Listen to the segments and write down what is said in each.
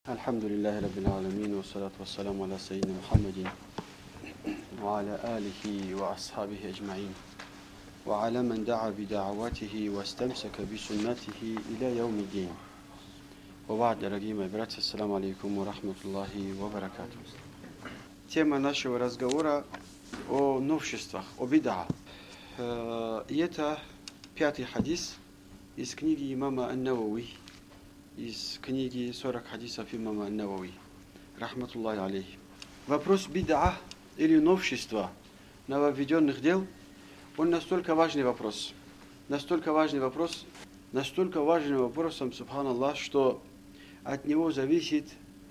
الحمد لله رب العالمين والصلاة والسلام على سيدنا محمد وعلى آله وأصحابه أجمعين وعلى من دعا بدعوته واستمسك بسنته إلى يوم الدين. وبعد, дорогие мои братья, ассаламу алейкум ва рахматуллахи ва баракату. Тема нашего разговора о новшествах, о бид'а. И это 5-й хадис из книги имама Ан-Навави, из книги 40 хадисов имама Ан-Навави, рахматуллахи алейхи. Вопрос бид'а или новшества нововведенных дел, он настолько важный вопрос, настолько важным вопросом, субханаллах, что от него зависит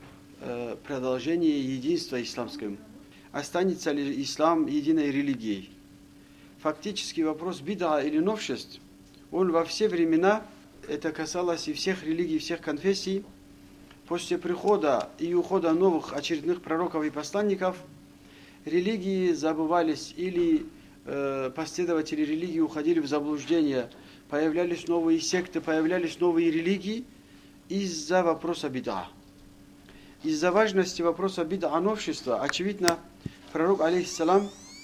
продолжение единства исламским. Останется ли ислам единой религией? Фактически вопрос бид'а или новшеств, он во все времена, это касалось и всех религий, всех конфессий, после прихода и ухода новых очередных пророков и посланников, религии забывались или последователи религии уходили в заблуждение, появлялись новые секты, появлялись новые религии из-за вопроса бид'а. Из-за важности вопроса бид'а новшества, очевидно, пророк, алейхиссалам,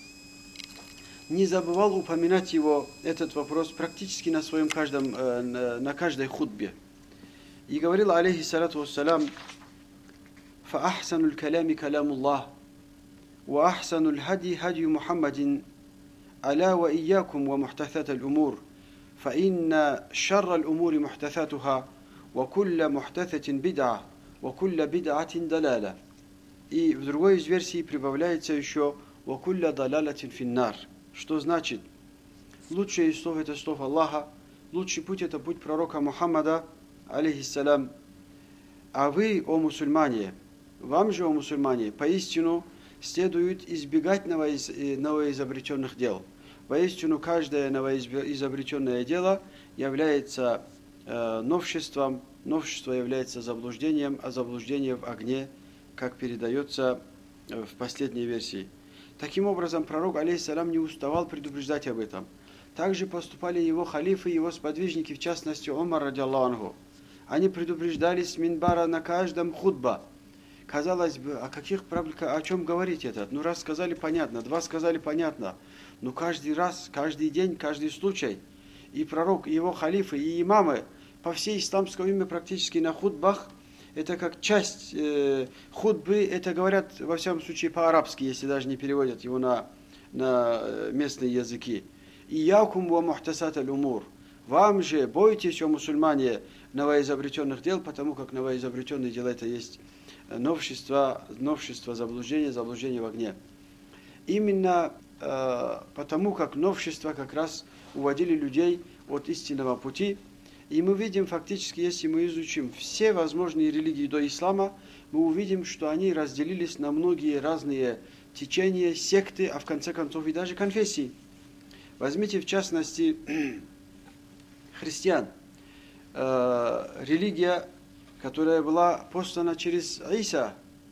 не забывал упоминать его, этот вопрос, практически на своем на каждой хутбе. И говорил, алейхиссалату вассалам, فَأَحْسَنُ الْكَلَامِ كَلَامُ اللَّهِ وَأَحْسَنُ الْهَدِي هَدِيُ مُحَمَّدٍ أَلَا وَإِيَّاكُمْ وَمُحْدَثَاتِ الْأُمُورِ فَإِنَّ شَرَّ الْأُمُورِ مُحْدَثَاتُهَا وَكُلَّ مُحْدَثَةٍ بِدْعَةٍ وَكُلَّ بِدْعَةٍ ضَلَالَةٍ. И в другой из версий прибавляется еще وَكُلَّ ضَلَالَةٍ فِي النَّارِ. Что значит? Лучшее из слов это слов Аллаха, лучший путь это путь пророка Мухаммада, алейхиссалям. А вы, о мусульмане, вам же, о мусульмане, поистину следует избегать новоизобретенных дел. Поистину каждое новоизобретенное дело является новшеством, новшество является заблуждением, а заблуждение в огне, как передается в последней версии. Таким образом, пророк, алейхиссалям, не уставал предупреждать об этом. Также поступали его халифы, его сподвижники, в частности, Умар, радиаллаху анху. Они предупреждали с минбара на каждом хутба. Казалось бы, о чем говорить этот? Ну, раз сказали, понятно, два сказали, понятно. Но каждый раз, каждый день, каждый случай. И пророк, и его халифы, и имамы по всей исламской умме практически на хутбах, это как часть хутбы, это говорят, во всяком случае, по-арабски, если даже не переводят его на местные языки. «Иякум ва мухтасат аль-умур». Вам же, бойтесь, о мусульмане, новоизобретенных дел, потому как новоизобретенные дела это есть новшество, заблуждение в огне. Именно потому как новшества как раз уводили людей от истинного пути. И мы видим фактически, если мы изучим все возможные религии до ислама, мы увидим, что они разделились на многие разные течения, секты, а в конце концов и даже конфессии. Возьмите в частности христиан. Религия, которая была послана через Иса,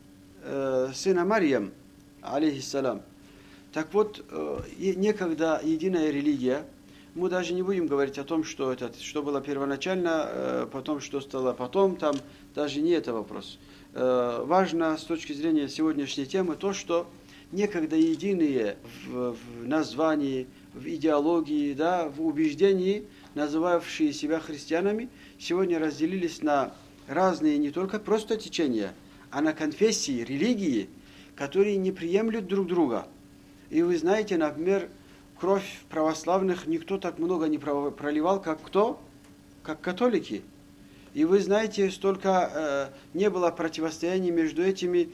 сына Марьям, алейхиссалам. Так вот, некогда единая религия. Мы даже не будем говорить о том, что было первоначально, потом что стало потом, там даже не это вопрос. Важно с точки зрения сегодняшней темы то, что некогда единые в названии, в идеологии, да, в убеждении, называвшие себя христианами, сегодня разделились на разные не только просто течения, а на конфессии, религии, которые не приемлют друг друга. И вы знаете, например, кровь православных никто так много не проливал, как кто? Как католики. И вы знаете, столько не было противостояний между этими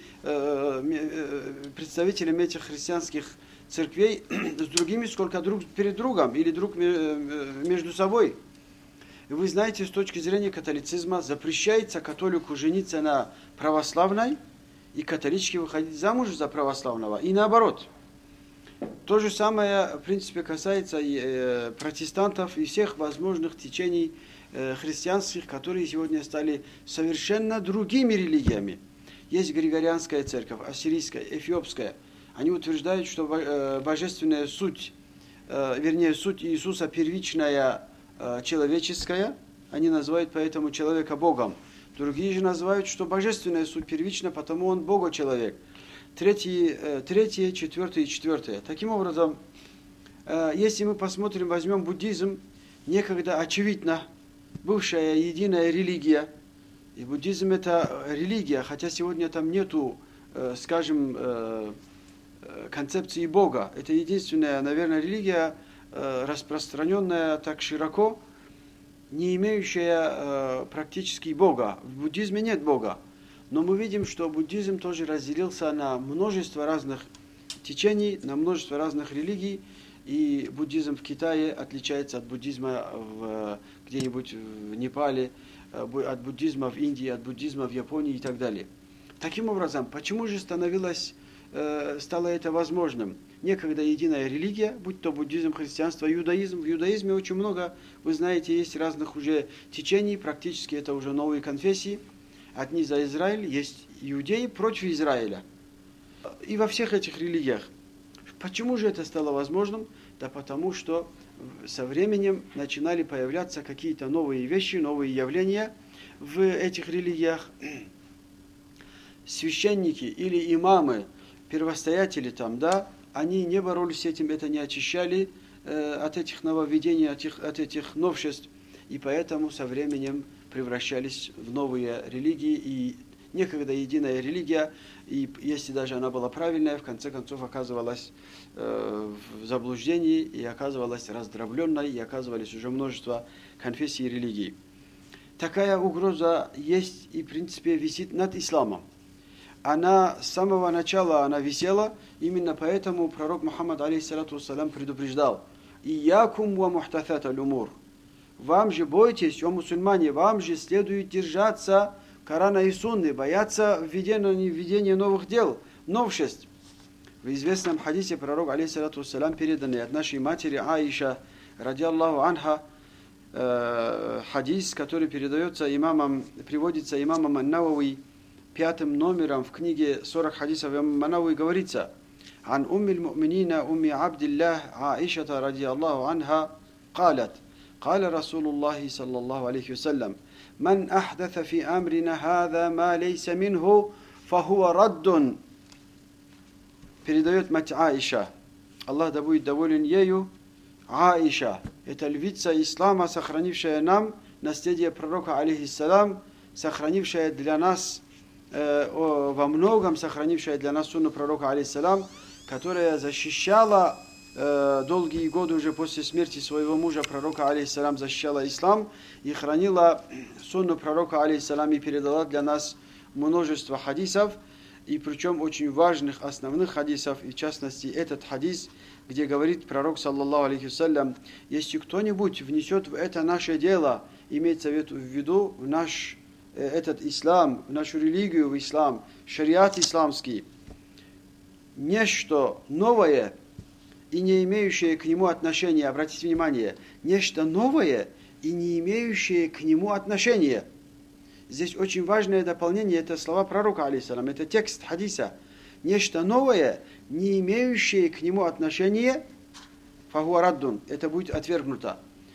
представителями этих христианских церквей с другими, сколько друг перед другом или друг между собой. И вы знаете, с точки зрения католицизма запрещается католику жениться на православной и католичке выходить замуж за православного. И наоборот. То же самое, в принципе, касается и протестантов, и всех возможных течений христианских, которые сегодня стали совершенно другими религиями. Есть Григорианская церковь, ассирийская, эфиопская. Они утверждают, что божественная суть, суть Иисуса первичная человеческая, они называют поэтому человека Богом. Другие же называют, что божественная суть первична, потому он Бога-человек. Третье, четвертое и четвертое. Таким образом, если мы посмотрим, возьмем буддизм, некогда очевидно бывшая единая религия, и буддизм это религия, хотя сегодня там нету, скажем, концепции Бога. Это единственная, наверное, религия, распространенная так широко, не имеющая практически Бога. В буддизме нет Бога. Но мы видим, что буддизм тоже разделился на множество разных течений, на множество разных религий, и буддизм в Китае отличается от буддизма где-нибудь в Непале, от буддизма в Индии, от буддизма в Японии и так далее. Таким образом, почему же стало это возможным? Некогда единая религия, будь то буддизм, христианство, иудаизм. В иудаизме очень много, вы знаете, есть разных уже течений, практически это уже новые конфессии. Одни за Израиль, есть иудеи против Израиля. И во всех этих религиях. Почему же это стало возможным? Да потому что со временем начинали появляться какие-то новые вещи, новые явления в этих религиях. Священники или имамы, первостоятели там, да, они не боролись с этим, это не очищали от этих нововведений, от этих новшеств, и поэтому со временем превращались в новые религии, и некогда единая религия, и если даже она была правильная, в конце концов оказывалась в заблуждении, и оказывалась раздробленной, и оказывались уже множество конфессий и религий. Такая угроза есть и, в принципе, висит над исламом. Она с самого начала она висела, именно поэтому пророк Мухаммад, алейхиссалату вассалям, предупреждал: «Иякум ва мухтасат аль-умур». Вам же бойтесь, о мусульмане, вам же следует держаться Корана и Сунны, бояться введения новых дел, новшеств. В известном хадисе пророк, алейхиссалату вассалям, переданный от нашей матери Аиша, ради Аллаху анха, хадис, который приводится имамом Ан-Навави, 5 номером в книге 40 хадисов имама Ан-Навави, говорится: «Ан умми аль-му'минина умми Абдиллах Аишата ради Аллаху анха, قالت قال رسول الله صلى الله عليه وسلم من أحدث في أمرنا هذا ما ليس منه فهو رد». Передает мать Аиша, Аллах да будет доволен ею. Аиша – это львица ислама, сохранившая нам наследие пророка, алейхиссалам, сохранившая для нас, во многом сохранившая для нас сунну пророка, алейхиссалам, которая защищала долгие годы уже после смерти своего мужа, пророка, алейхиссалам, защищала ислам и хранила сунну пророка, алейхиссалам, и передала для нас множество хадисов, и причем очень важных, основных хадисов, и в частности этот хадис, где говорит пророк, саллаллаху алейхи вассалям: если кто-нибудь внесет в это наше дело, имеется в виду в наш этот ислам, в нашу религию, в ислам, шариат исламский, нечто новое и не имеющее к нему отношения, обратите внимание, нечто новое и не имеющее к нему отношения. Здесь очень важное дополнение, это слова пророка, алейхиссалам, это текст хадиса. Нечто новое, не имеющее к нему отношения, фахуа раддун, это будет отвергнуто.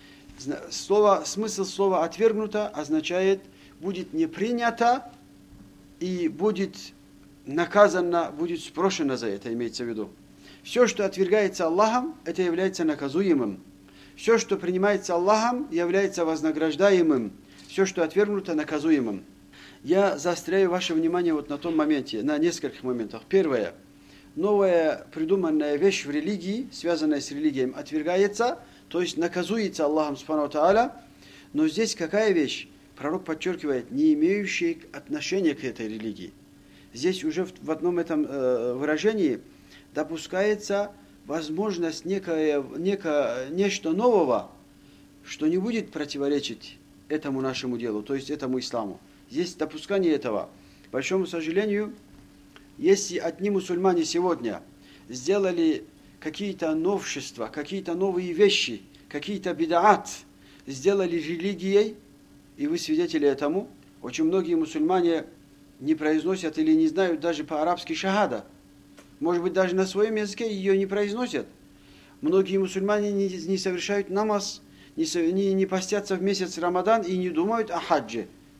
Смысл слова «отвергнуто» означает будет не принято и будет наказано, будет спрошено за это, имеется в виду. Все, что отвергается Аллахом, это является наказуемым. Все, что принимается Аллахом, является вознаграждаемым. Все, что отвергнуто, наказуемым. Я заостряю ваше внимание вот на том моменте, на нескольких моментах. Первое. Новая придуманная вещь в религии, связанная с религией, отвергается, то есть наказуется Аллахом субхану тааля. Но здесь какая вещь? Пророк подчеркивает, не имеющая отношения к этой религии. Здесь уже в одном этом выражении допускается возможность нечто нового, что не будет противоречить этому нашему делу, то есть этому исламу. Здесь допускание этого. К большому сожалению, если одни мусульмане сегодня сделали какие-то новшества, какие-то новые вещи, какие-то бидаат, сделали религией, и вы свидетели этому, очень многие мусульмане не произносят или не знают даже по-арабски шахада. Может быть, даже на своем языке ее не произносят. Многие мусульмане не совершают намаз, не постятся в месяц Рамадан и не думают о хаджи,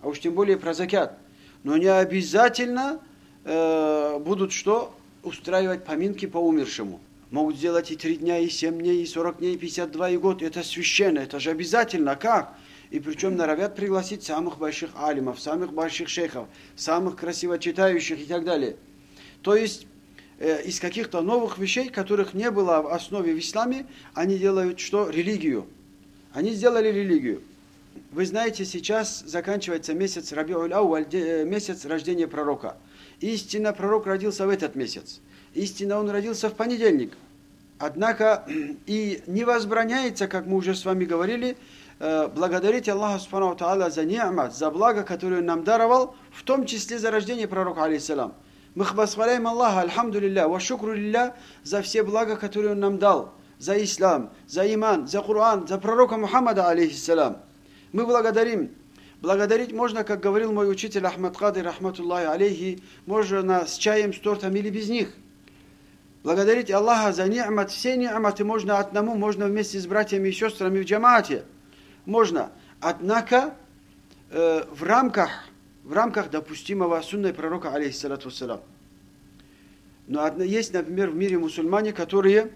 а уж тем более про закят. Но не обязательно будут что? Устраивать поминки по умершему. Могут сделать и 3 дня, и 7 дней, и 40 дней, и 52, и год. Это священно, это же обязательно. Как? И причем норовят пригласить самых больших алимов, самых больших шейхов, самых красиво читающих и так далее. То есть из каких-то новых вещей, которых не было в основе в исламе, они делают что? Религию. Они сделали религию. Вы знаете, сейчас заканчивается месяц Рабиуль Ауаль, месяц рождения пророка. Истинно пророк родился в этот месяц. Истинно он родился в понедельник. Однако и не возбраняется, как мы уже с вами говорили, благодарить Аллаха Субхану Тааля за ни'мат, за благо, которое он нам даровал, в том числе за рождение пророка, алейхиссалам. Мы восхваляем Аллаха, альхамдулилля, ва шукру лилля, за все блага, которые он нам дал, за ислам, за иман, за Коран, за пророка Мухаммада, алейхиссалам. Мы благодарим. Благодарить можно, как говорил мой учитель Ахмад Кадир, рахматуллахи алейхи, можно с чаем, с тортом или без них. Благодарить Аллаха за ни'мат, все ни'маты можно одному, можно вместе с братьями и сестрами в джамаате. Можно. Однако в рамках допустимого сунной пророка, алейхиссалату вассалам. Но есть, например, в мире мусульмане, которые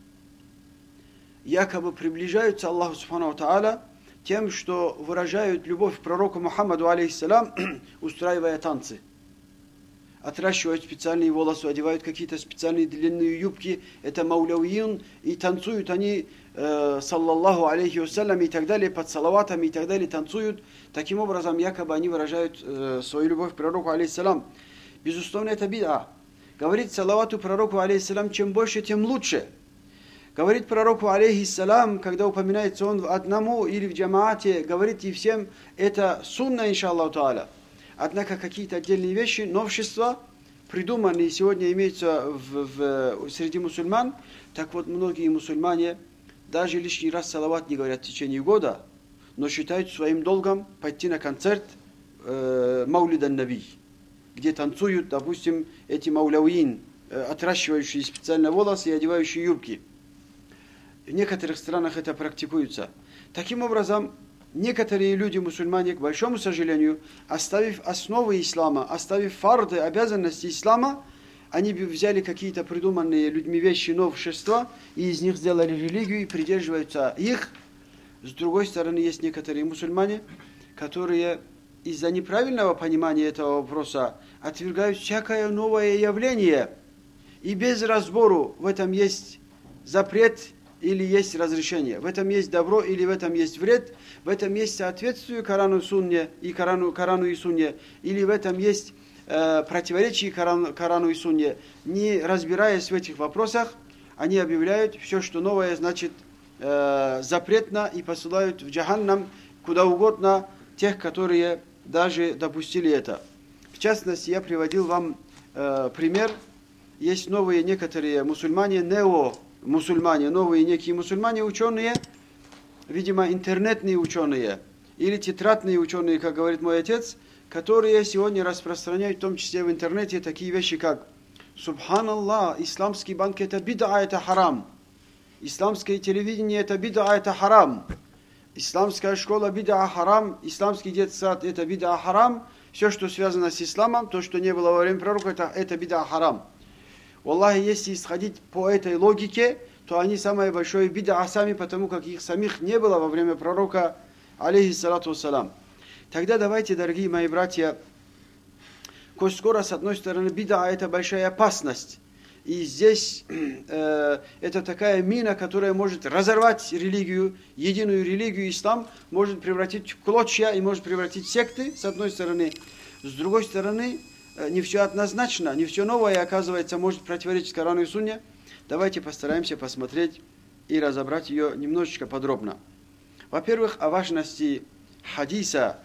якобы приближаются Аллаху Субхану Тааля тем, что выражают любовь к пророку Мухаммаду, алейхиссалам, устраивая танцы. Отращивают специальные волосы, одевают какие-то специальные длинные юбки. Это маулявиин, и танцуют они, саллаллаху алейхи вассалям, и так далее, под салаватами, и так далее, танцуют. Таким образом, якобы они выражают свою любовь к пророку, алейхиссалам. Безусловно, это бид'а. Говорит салавату пророку, алейхиссалам, чем больше, тем лучше. Говорит пророку, алейхиссалам, когда упоминается он одному или в джамаате, говорит и всем, это сунна, иншаллаху тааля. Однако какие-то отдельные вещи, новшества, придуманные сегодня имеются среди мусульман, так вот многие мусульмане даже лишний раз салават не говорят в течение года, но считают своим долгом пойти на концерт Маулидан Наби, где танцуют, допустим, эти маулявиин, отращивающие специально волосы и одевающие юбки. В некоторых странах это практикуется. Таким образом, некоторые люди, мусульмане, к большому сожалению, оставив основы ислама, оставив фарды, обязанности ислама, они взяли какие-то придуманные людьми вещи, новшества, и из них сделали религию и придерживаются их. С другой стороны, есть некоторые мусульмане, которые из-за неправильного понимания этого вопроса отвергают всякое новое явление. И без разбору в этом есть запрет или есть разрешение, в этом есть добро или в этом есть вред, в этом есть соответствие Корану, Сунне и Корану и Сунне, или в этом есть противоречие Корану и Сунне. Не разбираясь в этих вопросах, они объявляют все, что новое, значит запретно, и посылают в джаханнам куда угодно тех, которые даже допустили это. В частности, я приводил вам пример. Есть новые некоторые мусульмане, нео-мусульмане, новые некие мусульмане, ученые, видимо, интернетные ученые, или тетрадные ученые, как говорит мой отец, которые сегодня распространяют, в том числе в интернете, такие вещи, как «Субханаллах, исламский банк – это бид'a, это харам». Исламское телевидение – это бид'a, это харам. Исламская школа – бид'a, харам. Исламский детский сад – это бид'a, харам. Все, что связано с исламом, то, что не было во время пророка, это бид'a, харам. Аллахи, если исходить по этой логике, то они самое большое бид'a сами, потому как их самих не было во время пророка, алейхиссалату вассалам. Тогда давайте, дорогие мои братья, коль скоро, с одной стороны, бид'a – это большая опасность. И здесь это такая мина, которая может разорвать религию, единую религию, ислам, может превратить в клочья и может превратить в секты, с одной стороны. С другой стороны, не все однозначно, не все новое, оказывается, может противоречить Корану и Сунне. Давайте постараемся посмотреть и разобрать ее немножечко подробно. Во-первых, о важности хадиса,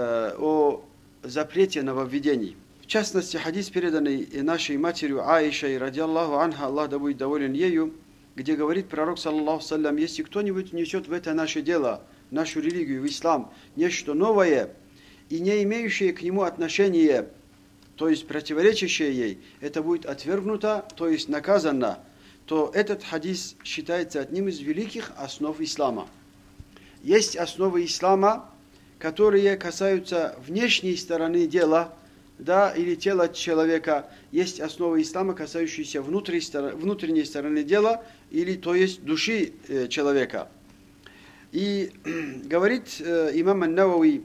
о запрете нововведений. В частности, хадис, переданный нашей матерью Аишей, ради Аллаху анха, Аллах да будет доволен ею, где говорит пророк, саллаллаху саллям, если кто-нибудь несет в это наше дело, нашу религию, в ислам, нечто новое и не имеющее к нему отношения, то есть противоречащее ей, это будет отвергнуто, то есть наказано, то этот хадис считается одним из великих основ ислама. Есть основы ислама, которые касаются внешней стороны дела, да, или тела человека. Есть основы ислама, касающиеся внутренней стороны дела, или то есть души человека. И говорит имам ан-Навави,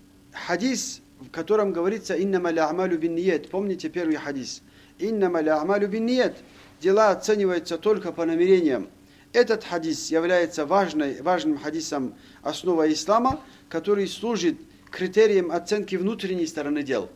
хадис, в котором говорится «Иннама ля-амалю бин-ният». Помните первый хадис? «Иннама ля-амалю бин-ният». Дела оцениваются только по намерениям. Этот хадис является важным хадисом основы ислама, который служит критерием оценки внутренней стороны дел.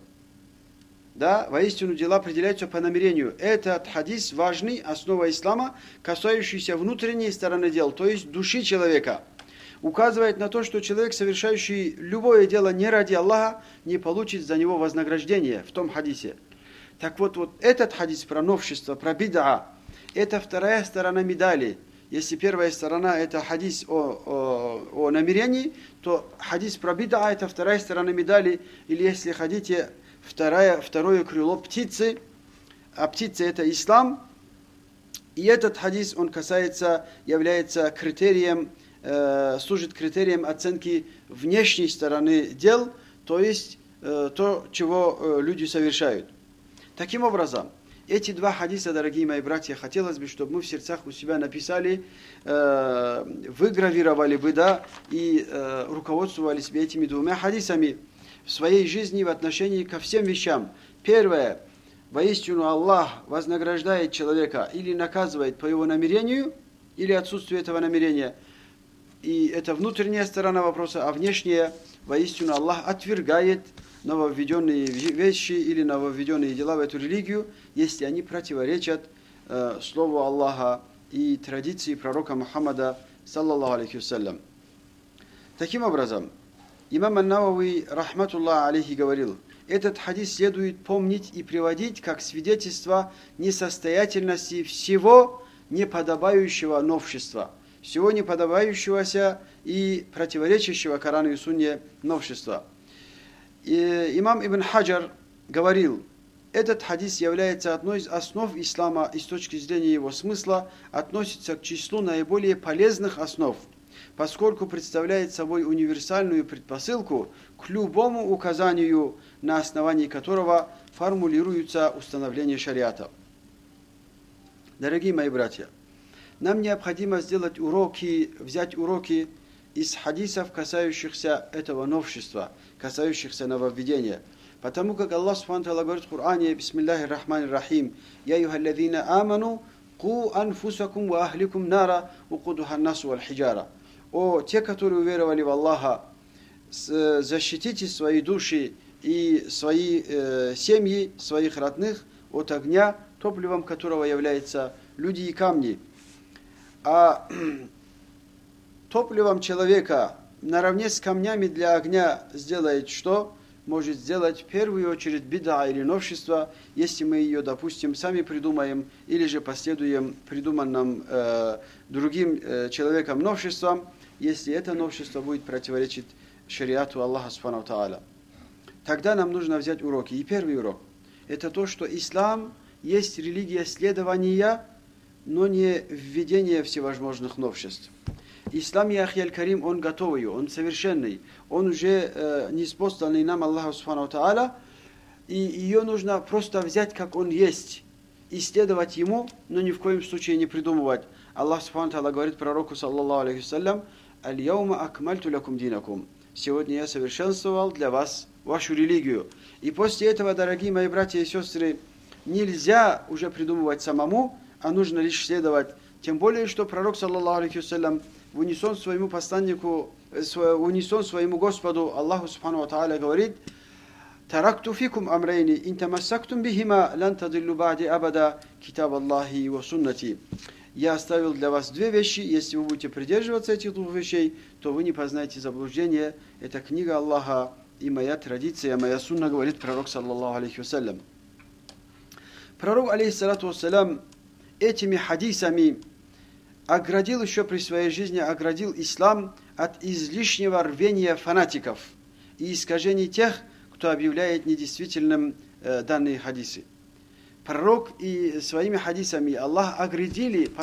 Да, воистину дела определяются по намерению. Этот хадис важный, основа ислама, касающийся внутренней стороны дел, то есть души человека. Указывает на то, что человек, совершающий любое дело не ради Аллаха, не получит за него вознаграждение в том хадисе. Так вот этот хадис про новшество, про бид'a, это вторая сторона медали. Если первая сторона это хадис о намерении, то хадис про бид'a это вторая сторона медали. Или если хотите, второе крыло птицы, а птица это ислам. И этот хадис, он является критерием, служит критерием оценки внешней стороны дел, то есть то, чего люди совершают. Таким образом, эти два хадиса, дорогие мои братья, хотелось бы, чтобы мы в сердцах у себя написали, выгравировали бы, да, и руководствовались бы этими двумя хадисами в своей жизни в отношении ко всем вещам. Первое. Воистину Аллах вознаграждает человека или наказывает по его намерению, или отсутствию этого намерения. И это внутренняя сторона вопроса, а внешняя, воистину Аллах отвергает нововведенные вещи или нововведенные дела в эту религию, если они противоречат слову Аллаха и традиции пророка Мухаммада, саллаллаху алейхи вассалям. Таким образом, имам ан-Навави, рахматуллах алейхи, говорил, этот хадис следует помнить и приводить как свидетельство несостоятельности всего неподобающего новшества, всего неподобающегося и противоречащего Корану и Сунне новшества. И имам Ибн Хаджар говорил, этот хадис является одной из основ ислама и с точки зрения его смысла относится к числу наиболее полезных основ, поскольку представляет собой универсальную предпосылку к любому указанию, на основании которого формулируется установление шариата. Дорогие мои братья, нам необходимо взять уроки из хадисов, касающихся этого новшества, касающихся нововведения. Потому как Аллах Субхану ва Тааля говорит в Коране, бисмиллахир рахманир рахим, я юхаллазина аману, ку анфусакум ва ахликум нара, укудуха насу валь хиджара. О, те, которые уверовали в Аллаха, защитите свои души и свои семьи, своих родных от огня, топливом которого являются люди и камни. А топливом человека наравне с камнями для огня сделает что? Может сделать в первую очередь бид'a или новшество, если мы ее, допустим, сами придумаем или же последуем придуманным другим человеком новшеством, если это новшество будет противоречить шариату Аллаха Субхану ва Тааля. Тогда нам нужно взять уроки. И первый урок – это то, что ислам есть религия следования, но не введения всевозможных новшеств. Ислам, яхи аль-Карим, он готовый, он совершенный, он уже ниспосланный нам Аллаху Субхану ва Тааля, и ее нужно просто взять, как он есть, и следовать ему, но ни в коем случае не придумывать. Аллах Субхану ва Тааля говорит пророку, саллаллаху алейхи вассалям, «Аль-яума акмальту лакум динакум». Сегодня я совершенствовал для вас вашу религию. И после этого, дорогие мои братья и сестры, нельзя уже придумывать самому, а нужно лишь следовать. Тем более, что пророк, саллаллаху алейхи вассалям, в унисон своему посланнику, в унисон своему Господу, Аллаху Субхану ва Тааля говорит, «Таракту фикум амрейни, ин тамассактум бихима, лан тадиллу ба'ди абада, китаб Аллахи ва суннати». Я оставил для вас две вещи, если вы будете придерживаться этих двух вещей, то вы не познаете заблуждение. Это книга Аллаха и моя традиция, моя сунна, говорит пророк, саллаллаху алейхи вассалям. Пророк, алейхиссалату вассалям, этими хадисами оградил еще при своей жизни, оградил ислам от излишнего рвения фанатиков и искажений тех, кто объявляет недействительным данные хадисы. Пророк и своими хадисами Аллах оградили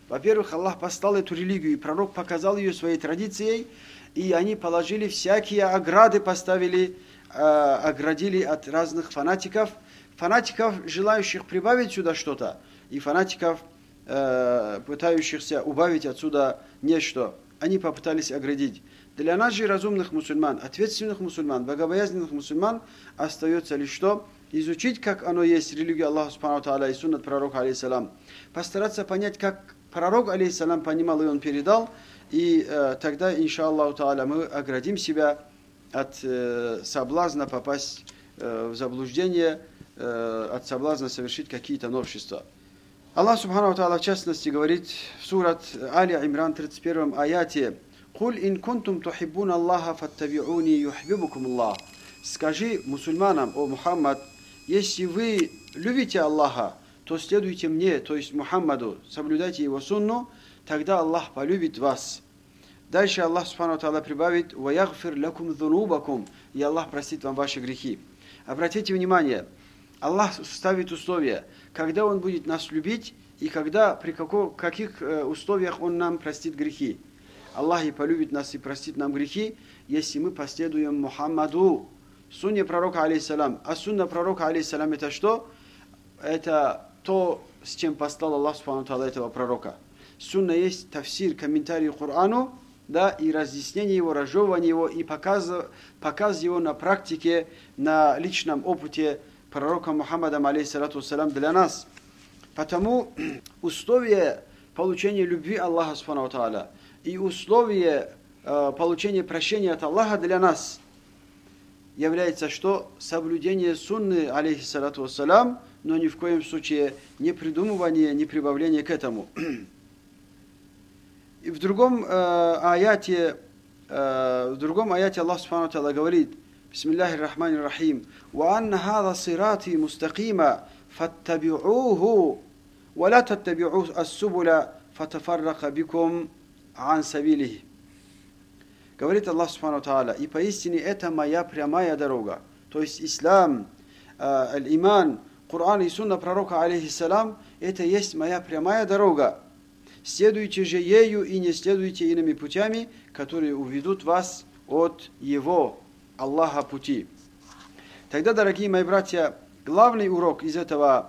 Во-первых, Аллах послал эту религию, и пророк показал ее своей традицией, и они положили всякие ограды, поставили, оградили от разных фанатиков, желающих прибавить сюда что-то, и фанатиков, пытающихся убавить отсюда нечто. Они попытались оградить. Для нас же, разумных мусульман, ответственных мусульман, богобоязненных мусульман, остается лишь что? Изучить, как оно есть, религия Аллаха Субхану Тааля и суннат пророка, алейхиссалам. Постараться понять, как пророк, алейхиссалам, понимал и он передал, и тогда, иншаллаху Тааля, мы оградим себя от соблазна попасть в заблуждение, от соблазна совершить какие-то новшества. Аллах Субхану Тааля в частности говорит в сурат Али Имран 31 аяте: «Куль ин кунтум тухиббуна Аллаха фаттаби'уни юхбибукум Аллах». Скажи мусульманам, о Мухаммад, если вы любите Аллаха, то следуйте мне, то есть Мухаммаду, соблюдайте его сунну, тогда Аллах полюбит вас. Дальше Аллах Субхану Тааля прибавит: «Ва ягфир лакум зунубакум», и Аллах простит вам ваши грехи. Обратите внимание, Аллах ставит условия, когда Он будет нас любить и когда, при каких условиях Он нам простит грехи. Аллах и полюбит нас и простит нам грехи, если мы последуем Мухаммаду, сунне пророка, алейхиссалам. А сунна пророка, алейхиссалам, это что? Это то, с чем послал Аллах Субхану Тааля этого пророка. Сунна есть тафсир, комментарий к Корану, да, и разъяснение его, разжевывание его, и показ его на практике, на личном опыте пророка Мухаммада, алейхиссалату вассалам, для нас. Потому условие получения любви Аллаха Субхану Тааля и условие получения прощения от Аллаха для нас является что? Соблюдение сунны, алейхиссалату вассалам, но ни в коем случае не придумывание, не прибавление к этому. И в другом аяте Аллах Субхану Тааля говорит: Бисмиллахир Рахманир Рахим: «Ва анна хаза сирати мустакима фаттаби'уху, ва ла таттаби'у ас-субуля фатафаррака бикум ан сабилихи». Говорит Аллах Субхану Тааля: и поистине это моя прямая дорога, то есть ислам, аль-иман, Коран и сунна пророка, алейхиссалам, это есть моя прямая дорога. Следуйте же ею и не следуйте иными путями, которые уведут вас от его, Аллаха, пути. Тогда, дорогие мои братья, главный урок из этого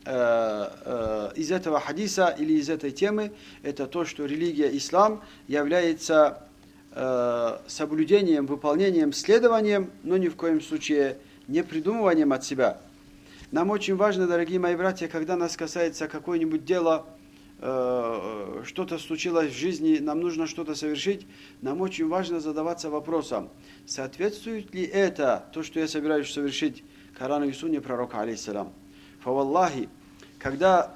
хадиса или из этой темы, это то, что религия ислам является соблюдением, выполнением, следованием, но ни в коем случае не придумыванием от себя. Нам очень важно, дорогие мои братья, когда нас касается какое-нибудь дело, что-то случилось в жизни, нам нужно что-то совершить, нам очень важно задаваться вопросом, соответствует ли это, то, что я собираюсь совершить, Корану и сунне пророка, алейхиссалам. Фаваллахи, когда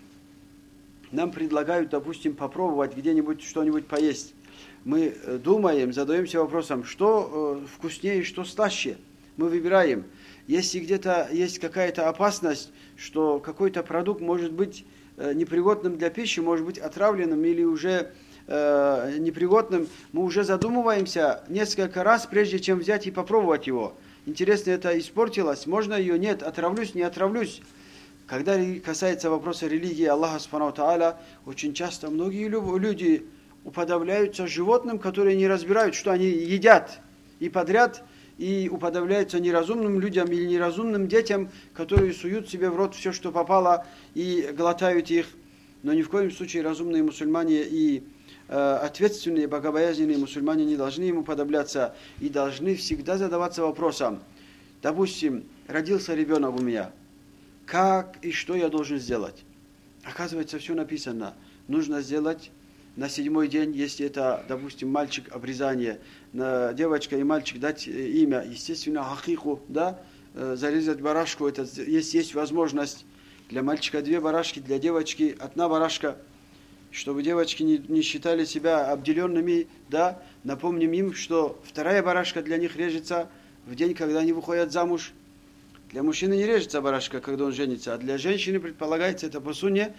нам предлагают, допустим, попробовать где-нибудь что-нибудь поесть, мы думаем, задаемся вопросом, что вкуснее, что слаще. Мы выбираем. Если где-то есть какая-то опасность, что какой-то продукт может быть непригодным для пищи, может быть отравленным или уже непригодным, мы уже задумываемся несколько раз, прежде чем взять и попробовать его. Интересно, это испортилось? Можно ее? Нет. Отравлюсь? Не отравлюсь? Когда касается вопроса религии Аллаха Субхану Тааля, очень часто многие люди уподобляются животным, которые не разбирают, что они едят, и подряд, и уподобляются неразумным людям или неразумным детям, которые суют себе в рот все, что попало, и глотают их. Но ни в коем случае разумные мусульмане и ответственные, богобоязненные мусульмане не должны ему уподобляться и должны всегда задаваться вопросом: допустим, родился ребенок у меня, как и что я должен сделать? Оказывается, все написано. Нужно сделать на 7-й день, если это, допустим, мальчик, обрезание, девочка и мальчик дать имя, естественно, хакику, да, зарезать барашку, это есть возможность. Для мальчика 2 барашки, для девочки 1 барашка, чтобы девочки не считали себя обделенными, да, напомним им, что 2-я барашка для них режется в день, когда они выходят замуж. Для мужчины не режется барашка, когда он женится, а для женщины предполагается, это по сунне,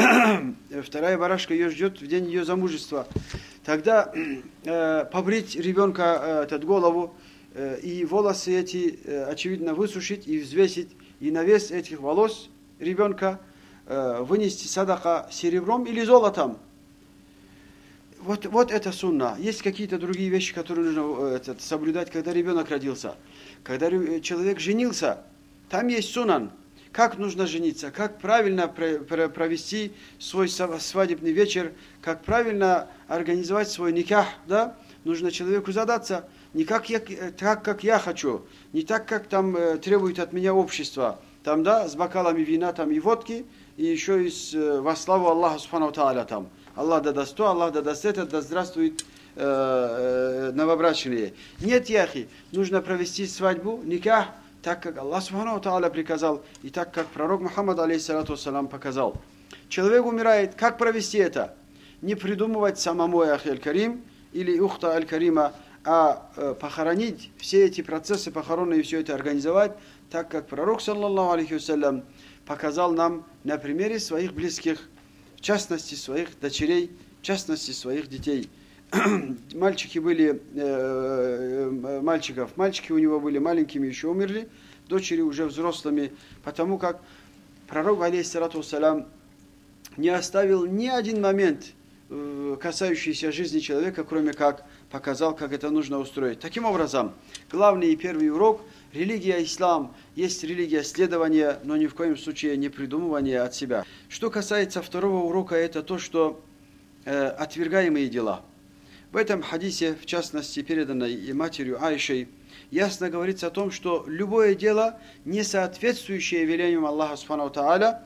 2-я барашка ее ждет в день ее замужества. Тогда побрить ребенка этот голову и волосы эти, очевидно, высушить и взвесить, и на вес этих волос ребенка вынести садака серебром или золотом. Вот это сунна. Есть какие-то другие вещи, которые нужно соблюдать, когда ребенок родился. Когда человек женился, там есть сунан. Как нужно жениться, как правильно провести свой свадебный вечер, как правильно организовать свой никах, да? Нужно человеку задаться, не так, как я хочу, не так, как там требует от меня общество, там, да, с бокалами вина там, и водки, и еще и во славу Аллаха Субхану Тааля там. Аллах да даст то, Аллах да даст это, да здравствует новобрачные. Нет, яхи, нужно провести свадьбу, никах, так как Аллах Субхану Тааля приказал, и так как пророк Мухаммад, алейхиссалату вассалам, показал. Человек умирает, как провести это? Не придумывать самому Ахи Карим или Ухта Аль-Карима, а похоронить все эти процессы похоронные, все это организовать, так как пророк, саллаллаху алейхи вассалям, показал нам на примере своих близких, в частности своих дочерей, в частности своих детей. Мальчики у него были маленькими, еще умерли, дочери уже взрослыми, потому как пророк, алейхиссалату вассалям, не оставил ни один момент, касающийся жизни человека, кроме как показал, как это нужно устроить. Таким образом, главный и первый урок – религия ислам, есть религия следования, но ни в коем случае не придумывания от себя. Что касается второго урока, это то, что отвергаемые дела. В этом хадисе, в частности, переданной и матерью Аишей, ясно говорится о том, что любое дело, не соответствующее велениям Аллаха Субхану Тааля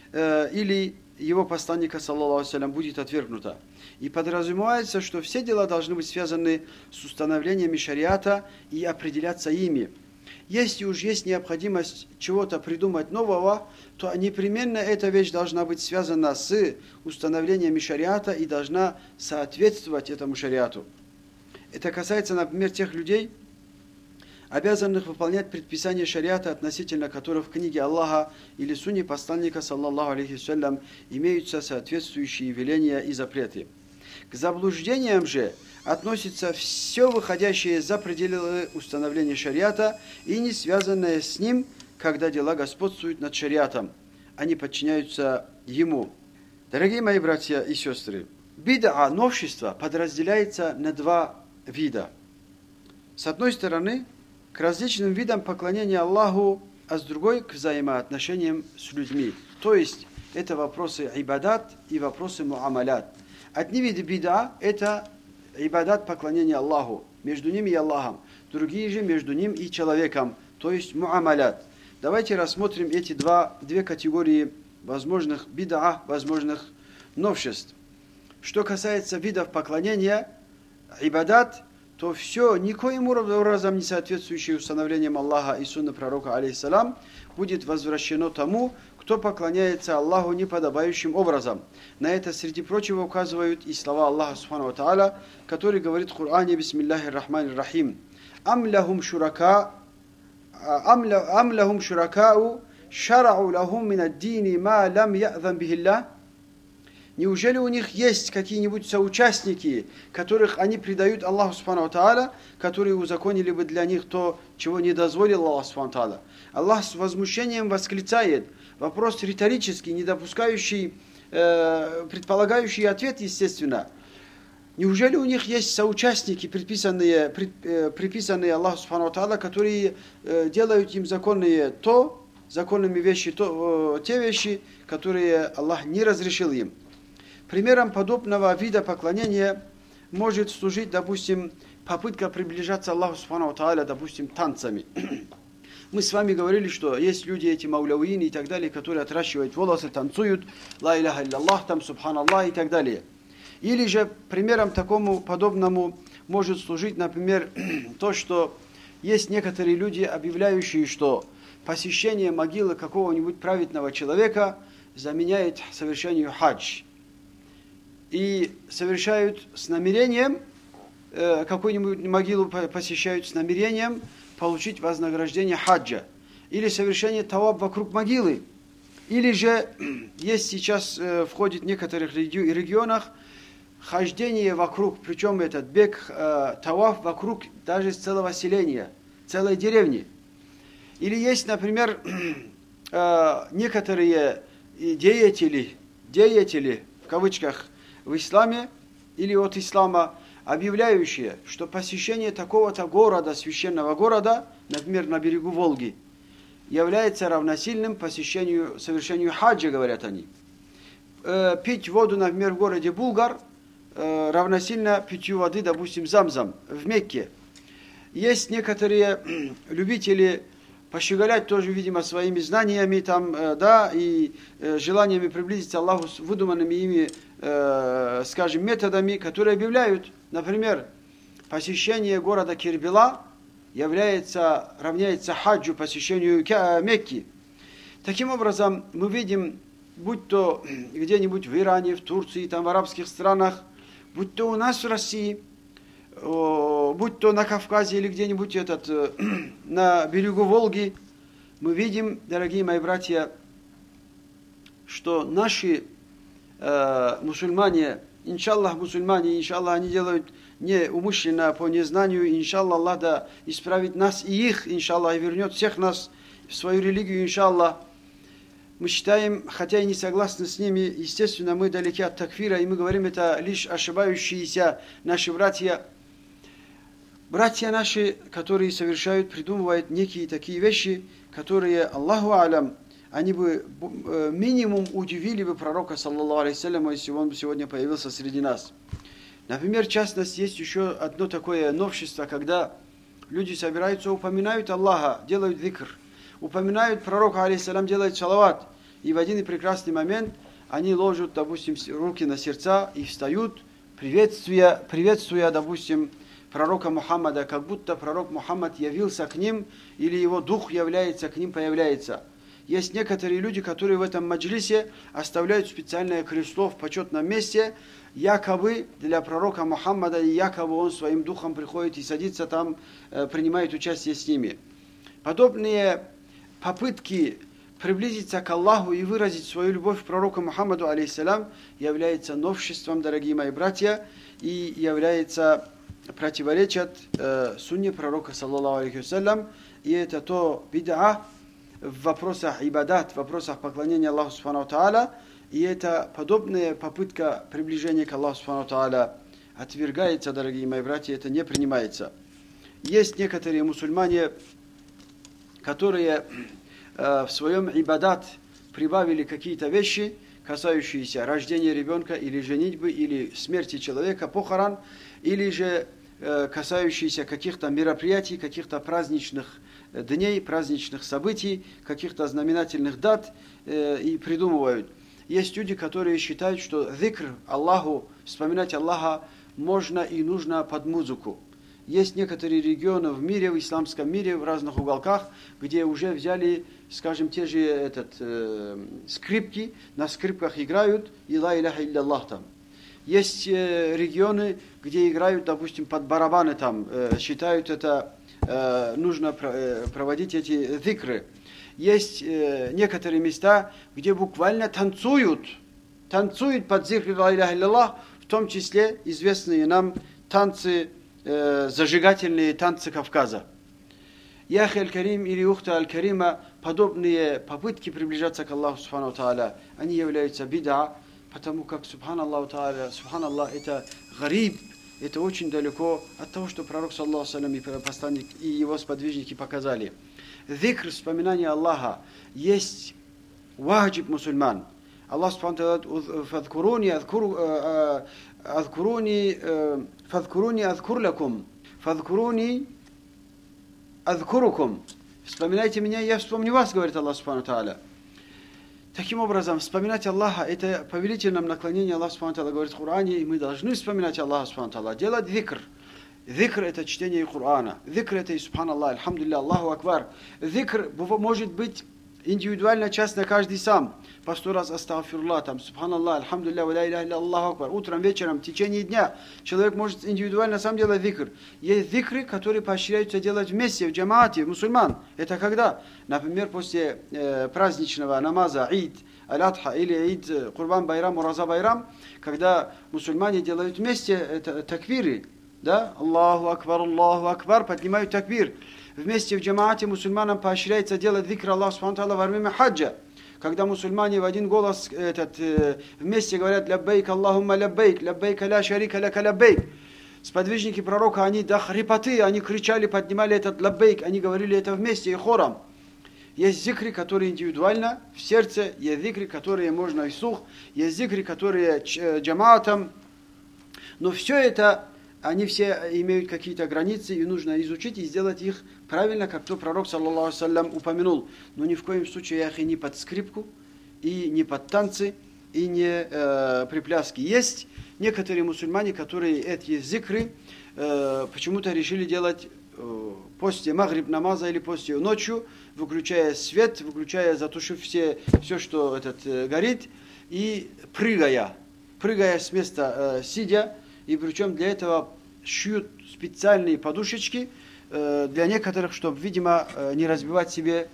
или его посланника, саллаллаху алейхи ва саллям, будет отвергнуто. И подразумевается, что все дела должны быть связаны с установлениями шариата и определяться ими. Если уж есть необходимость чего-то придумать нового, то непременно эта вещь должна быть связана с установлениями шариата и должна соответствовать этому шариату. Это касается, например, тех людей, обязанных выполнять предписания шариата, относительно которых в книге Аллаха или сунне посланника, саллаллаху алейхи вассалям, имеются соответствующие веления и запреты. К заблуждениям же относится все выходящее за пределы установления шариата и не связанное с ним, когда дела господствуют над шариатом, они подчиняются ему. Дорогие мои братья и сестры, бид'a, новшество, подразделяется на два вида. С одной стороны, к различным видам поклонения Аллаху, а с другой к взаимоотношениям с людьми. То есть, это вопросы ибадат и вопросы муамалят. Одни виды бид'a – это ибадат, поклонения Аллаху, между ним и Аллахом. Другие же между ним и человеком, то есть муамалят. Давайте рассмотрим эти две категории возможных бид'a, возможных новшеств. Что касается видов поклонения, ибадат, то все, никоим образом не соответствующее установлениям Аллаха и сунны пророка, алейхиссалам, будет возвращено тому, кто поклоняется Аллаху неподобающим образом. На это, среди прочего, указывают и слова Аллаха, субхану ва тааля, который говорит в Коране: «Бисмиллахи рахмани рахим. Ам лахум шуракау шарау лахум мин ад-дини ма лам я'зан бихилlah». Неужели у них есть какие-нибудь соучастники, которых они предают Аллаху субхану ва тааля, которые узаконили бы для них то, чего не дозволил Аллах субхану ва тааля? Аллах с возмущением восклицает, вопрос риторический, не допускающий, предполагающий ответ, естественно. Неужели у них есть соучастники, приписанные Аллаху субхану ва тааля, которые делают им законными вещи, те вещи, которые Аллах не разрешил им? Примером подобного вида поклонения может служить, допустим, попытка приближаться Аллаху субхану ва тааля, допустим, танцами. Мы с вами говорили, что есть люди, эти маулявиины и так далее, которые отращивают волосы, танцуют, ла иляха илляллах, там, субханаллах и так далее. Или же примером такому подобному может служить, например, то, что есть некоторые люди, объявляющие, что посещение могилы какого-нибудь праведного человека заменяет совершению хадж. И совершают с намерением, какую-нибудь могилу посещают с намерением получить вознаграждение хаджа. Или совершение таваф вокруг могилы. Или же есть сейчас, входит в некоторых регионах, хождение вокруг, причем этот бег, таваф вокруг даже целого селения, целой деревни. Или есть, например, некоторые деятели, в кавычках, в исламе, или от ислама, объявляющие, что посещение такого-то города, священного города, например, на берегу Волги, является равносильным посещению, совершению хаджа, говорят они. Пить воду, например, в городе Булгар равносильно питью воды, допустим, Замзам в Мекке. Есть некоторые любители пощеголять тоже, видимо, своими знаниями там, да, и желаниями приблизиться к Аллаху с выдуманными ими, скажем, методами, которые объявляют, например, посещение города Кербела равняется хаджу, посещению Мекки. Таким образом, мы видим, будь то где-нибудь в Иране, в Турции, там, в арабских странах, будь то у нас в России, будь то на Кавказе или где-нибудь на берегу Волги, мы видим, дорогие мои братья, что наши мусульмане, иншаллах, они делают не умышленно, по незнанию, иншаллах, Аллах да исправит нас и их, иншаллах, и вернет всех нас в свою религию, иншаллах. Мы считаем, хотя и не согласны с ними, естественно, мы далеки от такфира, и мы говорим, это лишь ошибающиеся наши братья. Братья наши, которые совершают, придумывают некие такие вещи, которые, Аллаху алям, они бы минимум удивили бы пророка, саллаллаху алейхиссалям, если он бы сегодня появился среди нас. Например, в частности, есть еще одно такое новшество, когда люди собираются, упоминают Аллаха, делают зикр, упоминают пророка, алейхиссалям, делают салават, и в один прекрасный момент они ложат, допустим, руки на сердца и встают, приветствуя, допустим, пророка Мухаммада, как будто пророк Мухаммад явился к ним, или его дух является к ним, появляется. Есть некоторые люди, которые в этом маджлисе оставляют специальное кресло в почетном месте, якобы для пророка Мухаммада, и якобы он своим духом приходит и садится там, принимает участие с ними. Подобные попытки приблизиться к Аллаху и выразить свою любовь к пророку Мухаммаду, алейхиссалям, является новшеством, дорогие мои братья, и противоречат сунне пророка, саллаллаху алейхи вассалям, и это то бид'a в вопросах ибадат, в вопросах поклонения Аллаху субхану тааля, и это подобная попытка приближения к Аллаху субхану тааля отвергается, дорогие мои братья, это не принимается. Есть некоторые мусульмане, которые в своем ибадат прибавили какие-то вещи, касающиеся рождения ребенка, или женитьбы, или смерти человека, похорон, или же касающиеся каких-то мероприятий, каких-то праздничных дней, праздничных событий, каких-то знаменательных дат, и придумывают. Есть люди, которые считают, что зикр Аллаху, вспоминать Аллаха можно и нужно под музыку. Есть некоторые регионы в мире, в исламском мире, в разных уголках, где уже взяли, скажем, те же скрипки, на скрипках играют, и ла иляха илля там. Есть регионы, где играют, допустим, под барабаны там, считают это, нужно проводить эти зикры. Есть некоторые места, где буквально танцуют под зикр ла иляха илля, в том числе известные нам танцы, зажигательные танцы Кавказа. Яхи аль-Карим или ухта аль-Карима, подобные попытки приближаться к Аллаху субхану тааля, они являются бид'a, потому как, субханаллаху тааля, субханаллах, это гариб, это очень далеко от того, что пророк, саллаллаху салям, и посланник, и его сподвижники показали. Зикр, вспоминание Аллаха, есть ваджиб мусульман. Аллах субхану тааля, фадкуруни адкур лакум, фадкуруни адкурукум. Вспоминайте меня, я вспомню вас, говорит Аллах субхану тааля. Таким образом, вспоминать Аллаха, это повелительное наклонение. Аллах субхану тааля говорит в Коране, и мы должны вспоминать Аллаха субхану тааля, делать зикр. Зикр это чтение Корана. Зикр это и субханаллах, альхамдулилля, Аллаху акбар. Зикр может быть индивидуально, частно, каждый сам. По 100 раз астагфируллах, там, субханаллах, альхамдулилля, ва ля иляха илля Аллаху акбар. Утром, вечером, в течение дня человек может индивидуально сам делать зикр. Есть зикры, которые поощряются делать вместе, в джамаате, в мусульман. Это когда? Например, после праздничного намаза, ид, аль-адха или ид, курбан байрам, ураза байрам, когда мусульмане делают вместе такбиры, да, Аллаху акбар, поднимают такбир. Вместе в джамаате мусульманам поощряется делать зикр Аллаху субхану тааля во время хаджа. когда мусульмане в один голос вместе говорят «Ляббейк, Аллахумма ляббейк, ляббейк ля шарика ляка ляббейк». Сподвижники пророка, они до хрипоты, они кричали, поднимали этот ляббейк, они говорили это вместе и хором. Есть зикри, которые индивидуально в сердце, есть зикри, которые можно и вслух, есть зикри, которые джамаатом. Но все это, они все имеют какие-то границы, и нужно изучить и сделать их правильно, как то пророк, саллаллаху саллям, упомянул. Но ни в коем случае я их и не под скрипку, и не под танцы, и не при пляске. Есть некоторые мусульмане, которые эти зикры почему-то решили делать после магриб намаза или после ночью, выключая свет, затушив все, что горит, и прыгая с места сидя, и причем для этого шьют специальные подушечки для некоторых, чтобы, видимо, не разбивать себе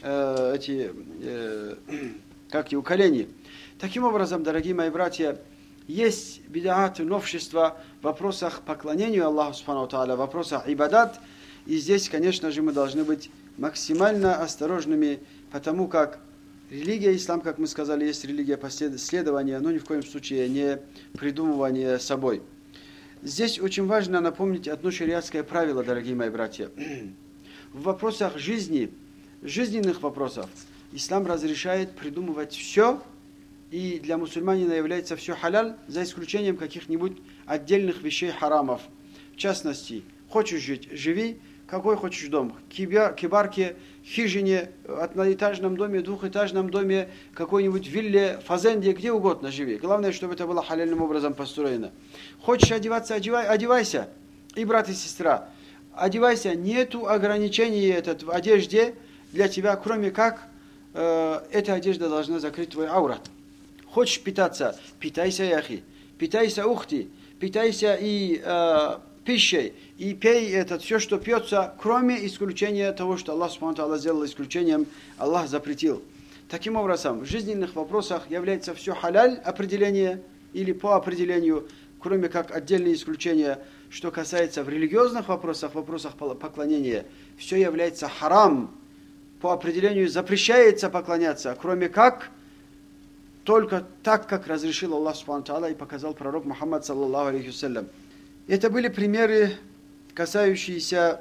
колени. Таким образом, дорогие мои братья, есть бид'аты, новшества в вопросах поклонению Аллаху Субхану ва Тааля, в вопросах ибадат. И здесь, конечно же, мы должны быть максимально осторожными, потому как религия ислам, как мы сказали, есть религия последования, но ни в коем случае не придумывание собой. Здесь очень важно напомнить одно шариатское правило, дорогие мои братья. В вопросах жизни, жизненных вопросов, ислам разрешает придумывать все, и для мусульманина является все халяль, за исключением каких-нибудь отдельных вещей харамов. В частности, хочешь жить – живи, какой хочешь дом, кибарке, хижине, одноэтажном доме, двухэтажном доме, какой-нибудь вилле, фазенде, где угодно живи. Главное, чтобы это было халяльным образом построено. Хочешь одеваться – одевайся. И брат, и сестра, одевайся. Нету ограничений в одежде для тебя, кроме как эта одежда должна закрыть твой аурат. Хочешь питаться – питайся, яхи, питайся, ухти, питайся и пищей, и пей все, что пьется, кроме исключения того, что Аллах Субхану ва Тааля сделал исключением, Аллах запретил. Таким образом, в жизненных вопросах является все халяль определение или по определению, кроме как отдельные исключения. Что касается в религиозных вопросах, вопросах поклонения, все является харам. По определению запрещается поклоняться, кроме как только так, как разрешил Аллах Субхану ва Тааля и показал пророк Мухаммад саллаллаху алейхи вассалям. Это были примеры, касающиеся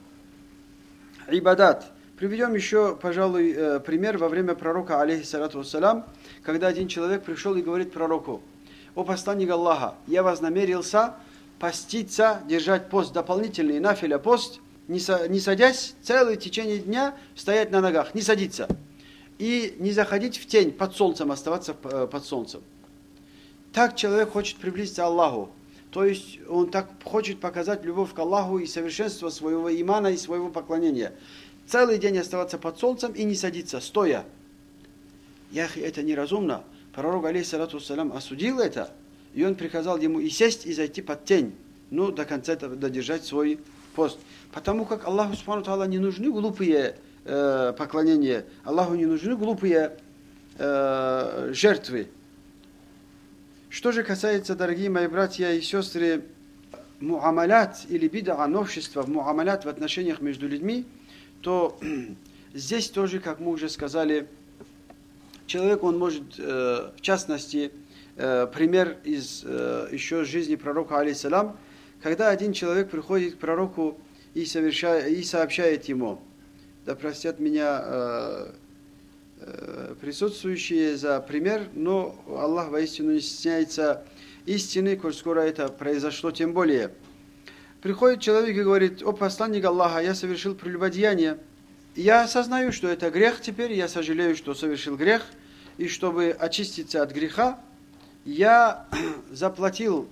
ибадат. Приведем еще, пожалуй, пример во время пророка, алейхиссалату вассалям, когда один человек пришел и говорит пророку: «О посланник Аллаха, я вознамерился поститься, держать пост дополнительный, нафиля пост, не садясь, целое течение дня стоять на ногах, не садиться, и не заходить в тень, под солнцем, оставаться под солнцем». Так человек хочет приблизиться к Аллаху. То есть он так хочет показать любовь к Аллаху и совершенство своего имана и своего поклонения. Целый день оставаться под солнцем и не садиться, стоя. Яхи, это неразумно. Пророк, алейхиссалату вассалям, осудил это, и он приказал ему и сесть, и зайти под тень, но до конца додержать свой пост. Потому как Аллаху Субхану ва Тааля не нужны глупые поклонения, Аллаху не нужны глупые жертвы. Что же касается, дорогие мои братья и сестры, муамалят или бид'a, новшества в муамалят, в отношениях между людьми, то здесь тоже, как мы уже сказали, человек, он может, в частности, пример из еще жизни пророка, алейхиссалям, когда один человек приходит к пророку и сообщает ему, да простят меня присутствующие за пример, но Аллах воистину не стесняется истины, коль скоро это произошло, тем более. Приходит человек и говорит: «О посланник Аллаха, я совершил прелюбодеяние. Я осознаю, что это грех теперь, я сожалею, что совершил грех, и чтобы очиститься от греха, я заплатил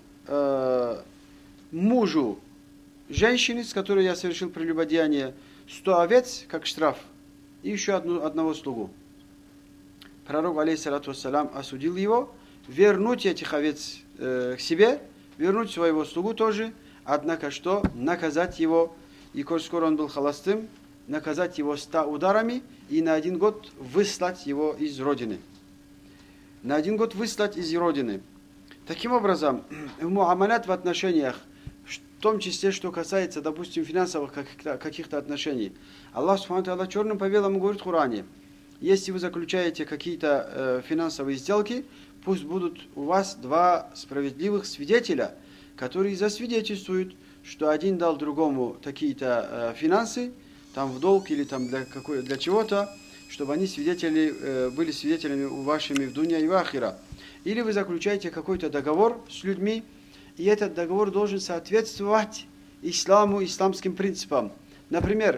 мужу женщины, с которой я совершил прелюбодеяние, 100 овец, как штраф, и еще одного слугу». Пророк, алейхиссалату вассалям, осудил его вернуть этих овец к себе, вернуть своего слугу тоже, однако что? Наказать его, и коль скоро он был холостым, наказать его 100 ударами и на 1 год выслать его из родины. На 1 год выслать из родины. Таким образом, в муамалят, в отношениях, в том числе, что касается, допустим, финансовых каких-то отношений, Аллах Субхану ва Тааля черным по белому говорит в Коране: если вы заключаете какие-то финансовые сделки, пусть будут у вас два справедливых свидетеля, которые засвидетельствуют, что один дал другому такие-то финансы, там в долг или там для чего-то, чтобы они были свидетелями вашими в дуня и в ахира. Или вы заключаете какой-то договор с людьми, и этот договор должен соответствовать исламу, исламским принципам. Например,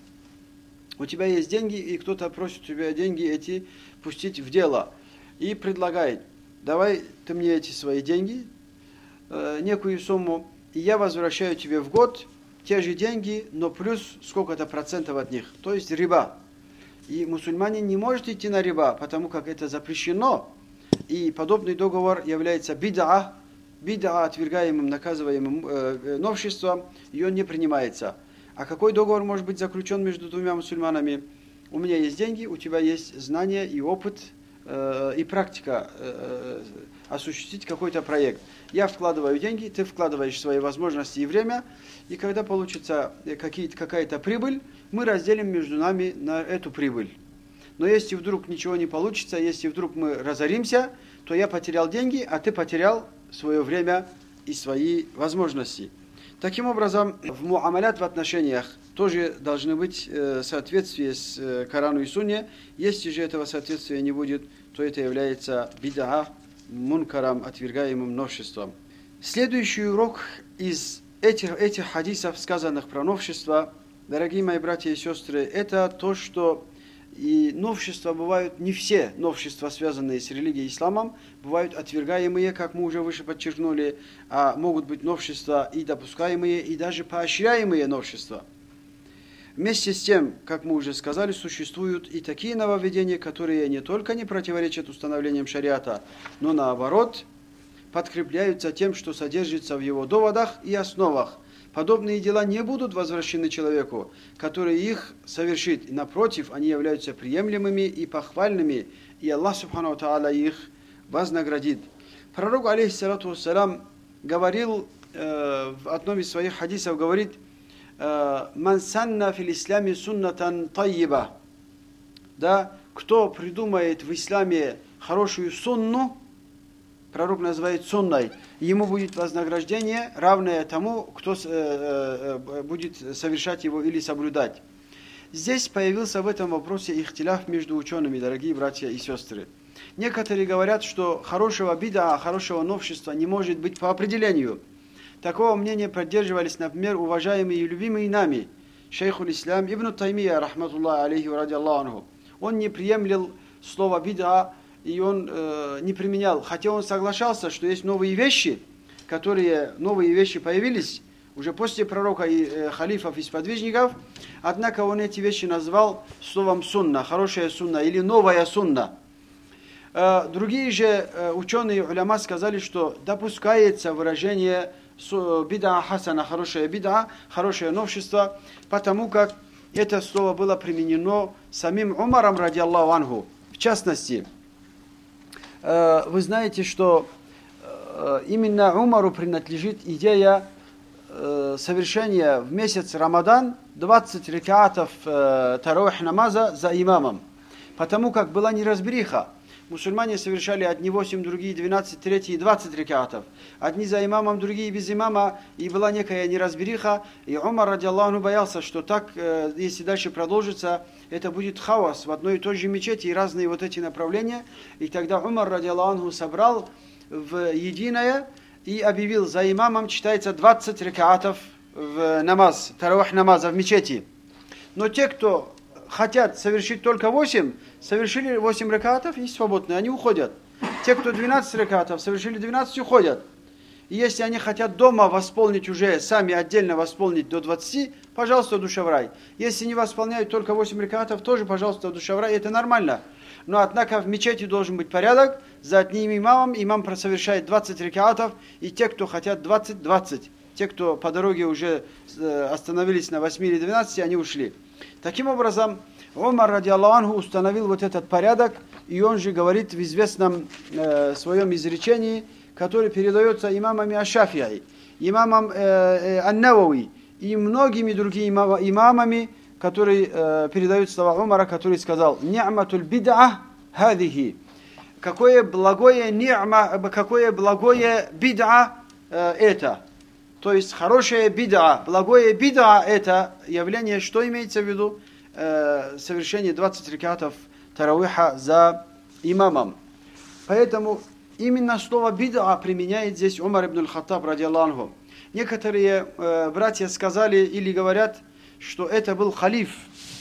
у тебя есть деньги, и кто-то просит у тебя деньги эти пустить в дело. И предлагает: давай ты мне эти свои деньги, некую сумму, и я возвращаю тебе в год те же деньги, но плюс сколько-то процентов от них. То есть риба. И мусульманин не может идти на риба, потому как это запрещено. И подобный договор является бид'a, отвергаемым, наказываемым новшеством, и он не принимается. А какой договор может быть заключен между двумя мусульманами? У меня есть деньги, у тебя есть знания и опыт, и практика осуществить какой-то проект. Я вкладываю деньги, ты вкладываешь свои возможности и время, и когда получится какая-то прибыль, мы разделим между нами на эту прибыль. Но если вдруг ничего не получится, если вдруг мы разоримся, то я потерял деньги, а ты потерял свое время и свои возможности. Таким образом, в муамалят, в отношениях, тоже должны быть соответствие с Корану и Сунне. Если же этого соответствия не будет, то это является бид'a, мункаром, отвергаемым новшеством. Следующий урок из этих хадисов, сказанных про новшество, дорогие мои братья и сестры, это то, что и новшества бывают, не все новшества, связанные с религией исламом, бывают отвергаемые, как мы уже выше подчеркнули, а могут быть новшества и допускаемые, и даже поощряемые новшества. Вместе с тем, как мы уже сказали, существуют и такие нововведения, которые не только не противоречат установлениям шариата, но наоборот подкрепляются тем, что содержится в его доводах и основах. Подобные дела не будут возвращены человеку, который их совершит. Напротив, они являются приемлемыми и похвальными, и Аллах Субхану ва Тааля их вознаградит. Пророк, алейхиссалату вассалам, говорил в одном из своих хадисов, говорит: «Ман санна фил исламе суннатан тайиба». Да, кто придумает в исламе хорошую сунну, пророк называет сунной, ему будет вознаграждение, равное тому, кто будет совершать его или соблюдать. Здесь появился в этом вопросе ихтиляф между учеными, дорогие братья и сестры. Некоторые говорят, что хорошего бид'a, хорошего новшества не может быть по определению. Такого мнения поддерживались, например, уважаемые и любимые нами шейхуль ислам Ибн Таймия, рахматуллах алейхи ва ради Аллаху анху. Он не приемлил слово бид'a, и он не применял, хотя он соглашался, что есть новые вещи появились уже после пророка и халифов и сподвижников, однако он эти вещи назвал словом сунна, хорошая сунна или новая сунна. Другие же ученые, уляма, сказали, что допускается выражение бид'a хасана, хорошая бид'a, хорошее новшество, потому как это слово было применено самим Умаром, ради Аллаху анху. В частности, вы знаете, что именно Умару принадлежит идея совершения в месяц Рамадан 20 ракаатов тарауих намаза за имамом, потому как была неразбериха. Мусульмане совершали одни 8, другие 12, третьи 20 ракаатов. Одни за имамом, другие без имама, и была некая неразбериха. И Умар, ради Аллаху, боялся, что так, если дальше продолжится, это будет хаос в одной и той же мечети и разные вот эти направления. И тогда Умар, ради Аллаху, собрал в единое и объявил: за имамом читается 20 ракаатов в намаз, тарауих намаза в мечети. Но те, кто хотят совершить только 8, совершили 8 ракаатов и свободны, они уходят. Те, кто 12 ракаатов совершили 12, уходят. И если они хотят дома восполнить уже, сами отдельно восполнить до 20, пожалуйста, душа в рай. Если не восполняют только 8 ракаатов, тоже, пожалуйста, душа в рай, это нормально. Но, однако, в мечети должен быть порядок, за одним имамом имам совершает 20 ракаатов, и те, кто хотят 20, 20. Те, кто по дороге уже остановились на 8 или 12, они ушли. Таким образом, Умар, ради Аллаху анху, установил вот этот порядок, и он же говорит в известном своем изречении, которое передается имамами Аш-Шафи'и, имамом Ан-Навави и многими другими имамами, который передает слова Умара, который сказал: «Ни'матуль бид'а хадихи». Какое благое ни'ма, какое благое бид'а это. То есть хорошее бид'а, благое бид'а это явление, что имеется в виду? Совершение 20 ракатов тарауиха за имамом. Поэтому именно слово бид'а применяет здесь Умар ибн аль-Хаттаб, радиаллаху анху. Некоторые братья сказали или говорят, что это был халиф.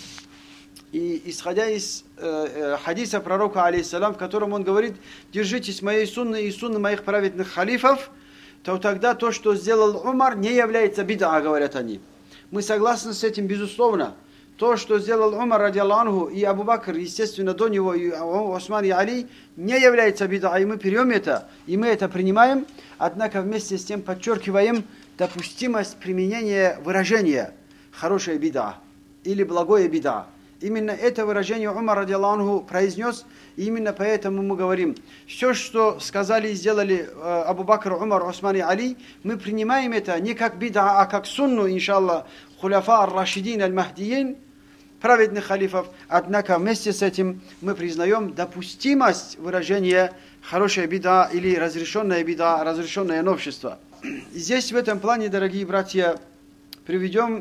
И исходя из хадиса пророка, алейхиссалям, в котором он говорит: держитесь моей сунны и сунны моих праведных халифов, то тогда то, что сделал Умар, не является бид'а, говорят они. Мы согласны с этим, безусловно. То, что сделал Умар, радиаллаху анху, и Абу Бакр, естественно, до него, и Осман, и Али, не является бид'а, и мы берем это, и мы это принимаем, однако вместе с тем подчеркиваем допустимость применения выражения «хорошая бид'а» или «благое бид'а». Именно это выражение Умар, радиаллаху анху, произнес, и именно поэтому мы говорим: все, что сказали и сделали Абу Бакр, Умар, Осман и Али, мы принимаем это не как бид'а, а как сунну, иншаллах, хуляфа ар-рашидин аль-махдиин, праведных халифов. Однако вместе с этим мы признаем допустимость выражения «хорошая бид'а» или «разрешенная бид'а», «разрешенное новшество». Здесь в этом плане, дорогие братья, приведем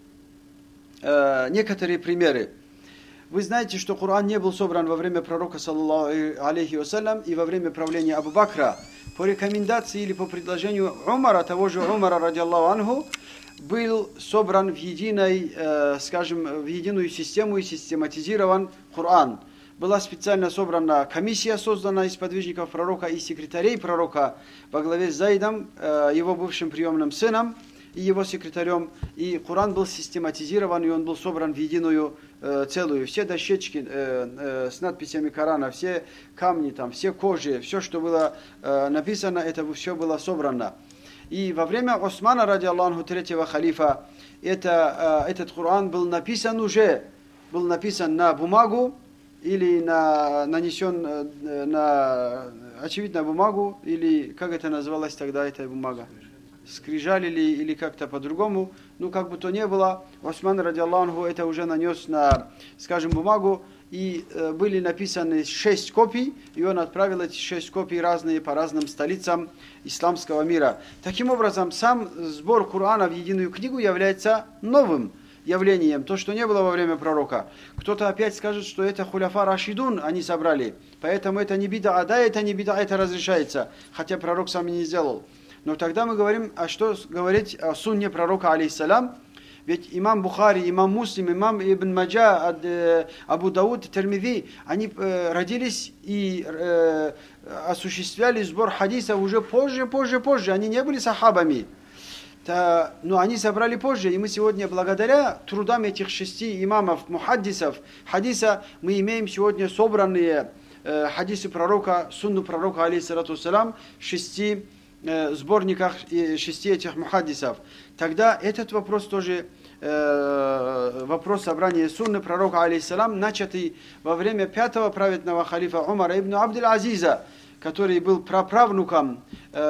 некоторые примеры. Вы знаете, что Коран не был собран во время пророка, саллаллаху алейхи вассалям, и во время правления Абу Бакра. По рекомендации или по предложению Умара, того же Умара, радиаллаху анху, был собран в единой, скажем, в единую систему и систематизирован Коран. Была специально собрана комиссия, создана из подвижников пророка и секретарей пророка во главе с Заидом, его бывшим приемным сыном, и его секретарем. И Коран был систематизирован, и он был собран в единую целую. Все дощечки с надписями Корана, все камни, там, все кожи, все, что было написано, это все было собрано. И во время Османа, радиаллаху анху, третьего халифа, этот Коран был написан на бумагу, или нанесен на, очевидно, бумагу, или как это называлось тогда, эта бумага? Скрижаль или как-то по-другому. Ну, как бы то ни было, Осман, радиаллаху анху, это уже нанес на, скажем, бумагу, и были написаны 6 копий, и он отправил эти 6 копий разные по разным столицам исламского мира. Таким образом, сам сбор Корана в единую книгу является новым явлением, то, что не было во время пророка. Кто-то опять скажет, что это хуляфа рашидун они собрали, поэтому это не бид'а, да, это не бид'а, это разрешается, хотя пророк сам и не сделал. Но тогда мы говорим, а что говорить о сунне пророка, алейхиссалям? Ведь имам Бухари, имам Муслим, имам Ибн Маджа, Абу Дауд, Термизи, они родились и осуществляли сбор хадисов уже позже. Они не были сахабами. Но они собрали позже, и мы сегодня, благодаря трудам этих 6 имамов, мухаддисов, хадиса, мы имеем сегодня собранные хадисы пророка, сунну пророка, алейхиссалату вассалам, в 6 сборниках 6 этих мухаддисов. Тогда этот вопрос тоже, вопрос собрания сунны пророка, алейхиссалам, начатый во время 5-го праведного халифа Умара ибн Абдул-Азиза, который был правнуком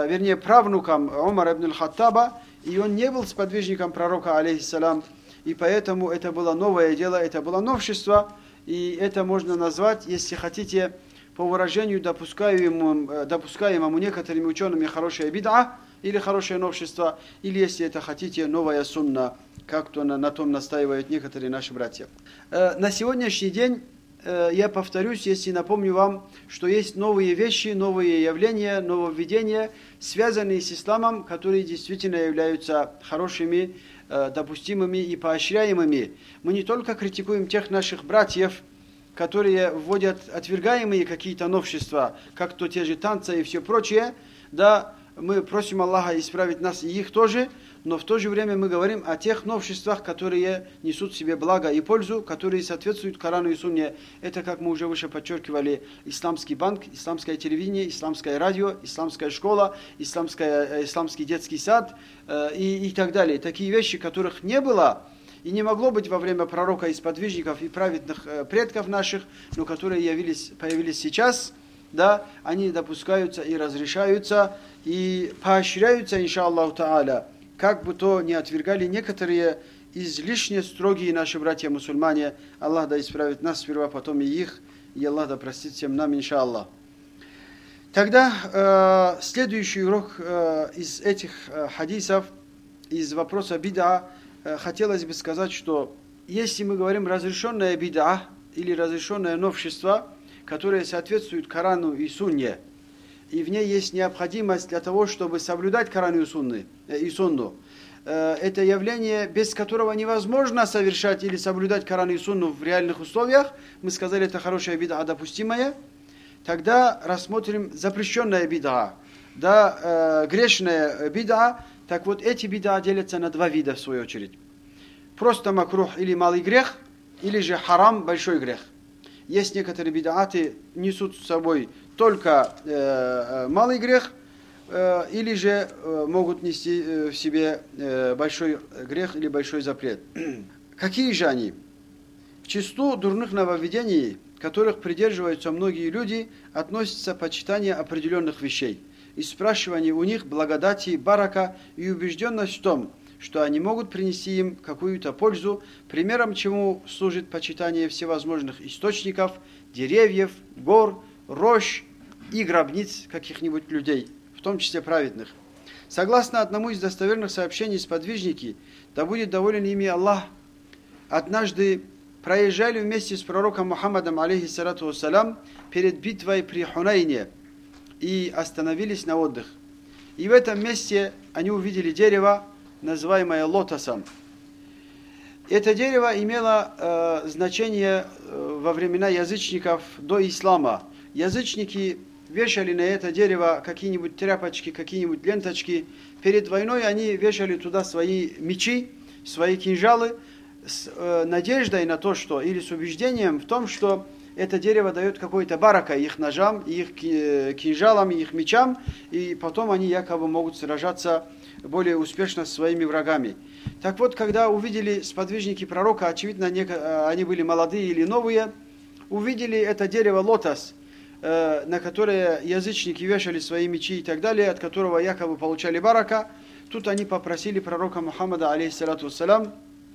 Умара ибн аль-Хаттаба, и он не был сподвижником пророка, алейхиссалам, и поэтому это было новое дело, это было новшество, и это можно назвать, если хотите, по выражению допускаемому некоторыми учеными, хорошая бид'а, или хорошее новшество, или, если это хотите, новая сунна, как то на том настаивают некоторые наши братья. На сегодняшний день, я повторюсь, если напомню вам, что есть новые вещи, новые явления, нововведения, связанные с исламом, которые действительно являются хорошими, допустимыми и поощряемыми. Мы не только критикуем тех наших братьев, которые вводят отвергаемые какие-то новшества, как то те же танцы и все прочее, да, мы просим Аллаха исправить нас и их тоже, но в то же время мы говорим о тех новшествах, которые несут в себе благо и пользу, которые соответствуют Корану и Сунне. Это, как мы уже выше подчеркивали, исламский банк, исламское телевидение, исламское радио, исламская школа, исламский детский сад и так далее. Такие вещи, которых не было и не могло быть во время пророка и сподвижников и праведных предков наших, но которые появились сейчас, да, они допускаются и разрешаются, и поощряются, иншаллаху та'аля, как бы то ни отвергали некоторые излишне строгие наши братья-мусульмане. Аллах да исправит нас сперва, потом и их. И Аллах да простит всем нам, иншаллах. Тогда следующий урок из этих хадисов, из вопроса бид'a, хотелось бы сказать, что если мы говорим разрешенная бид'a или разрешенное новшество, которое соответствует Корану и Сунне, и в ней есть необходимость для того, чтобы соблюдать Коран и Сунну, это явление, без которого невозможно совершать или соблюдать Коран и Сунну в реальных условиях, мы сказали, это хорошая бид'a, допустимая, тогда рассмотрим запрещенная бид'a, грешная бид'a. Так вот, эти бид'a делятся на два вида в свою очередь. Просто макрух или малый грех, или же харам, большой грех. Есть некоторые бид'аты, несут с собой только малый грех, или же могут нести в себе большой грех или большой запрет. Какие же они? В числу дурных нововведений, которых придерживаются многие люди, относится почитание определенных вещей и спрашивание у них благодати, барака и убежденность в том, что они могут принести им какую-то пользу, примером чему служит почитание всевозможных источников, деревьев, гор, рощ и гробниц каких-нибудь людей, в том числе праведных. Согласно одному из достоверных сообщений, сподвижники, да будет доволен ими Аллах, однажды проезжали вместе с пророком Мухаммадом, алейхиссалату вассалям, перед битвой при Хунайне и остановились на отдых. И в этом месте они увидели дерево, называемое лотосом. Это дерево имело значение во времена язычников до ислама. Язычники вешали на это дерево какие-нибудь тряпочки, какие-нибудь ленточки. Перед войной они вешали туда свои мечи, свои кинжалы, с надеждой на то, что, или с убеждением в том, что это дерево дает какой-то барака их ножам, их кинжалам, их мечам, и потом они якобы могут сражаться более успешно с своими врагами. Так вот, когда увидели сподвижники пророка, очевидно, они были молодые или новые, увидели это дерево лотос, на которое язычники вешали свои мечи и так далее, от которого якобы получали барака, тут они попросили пророка Мухаммада, алейхиссалату вассалям,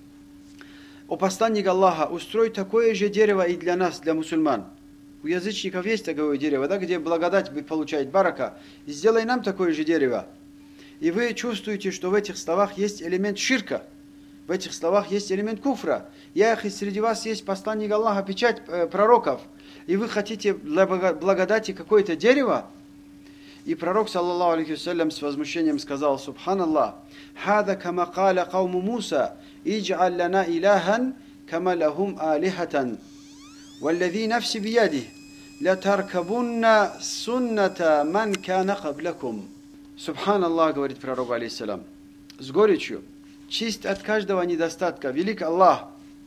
о посланник Аллаха, устрой такое же дерево и для нас, для мусульман. У язычников есть такое дерево, да, где благодать получает барака. И сделай нам такое же дерево. И вы чувствуете, что в этих словах есть элемент ширка. В этих словах есть элемент куфра. И среди вас есть посланник Аллаха, печать пророков. И вы хотите для благодати какое-то дерево? И пророк, саллаллаху алейхи вассалям, с возмущением сказал: «Субханаллах, хада кама каля кауму Муса, идж'аль лана илахан, кама лахум алихатан. Валлади нафси бияди, латаркабунна сунната ман кана каблакум». Субханаллах, говорит пророк, алейхиссалям, с горечью, чист от каждого недостатка, велик Аллах.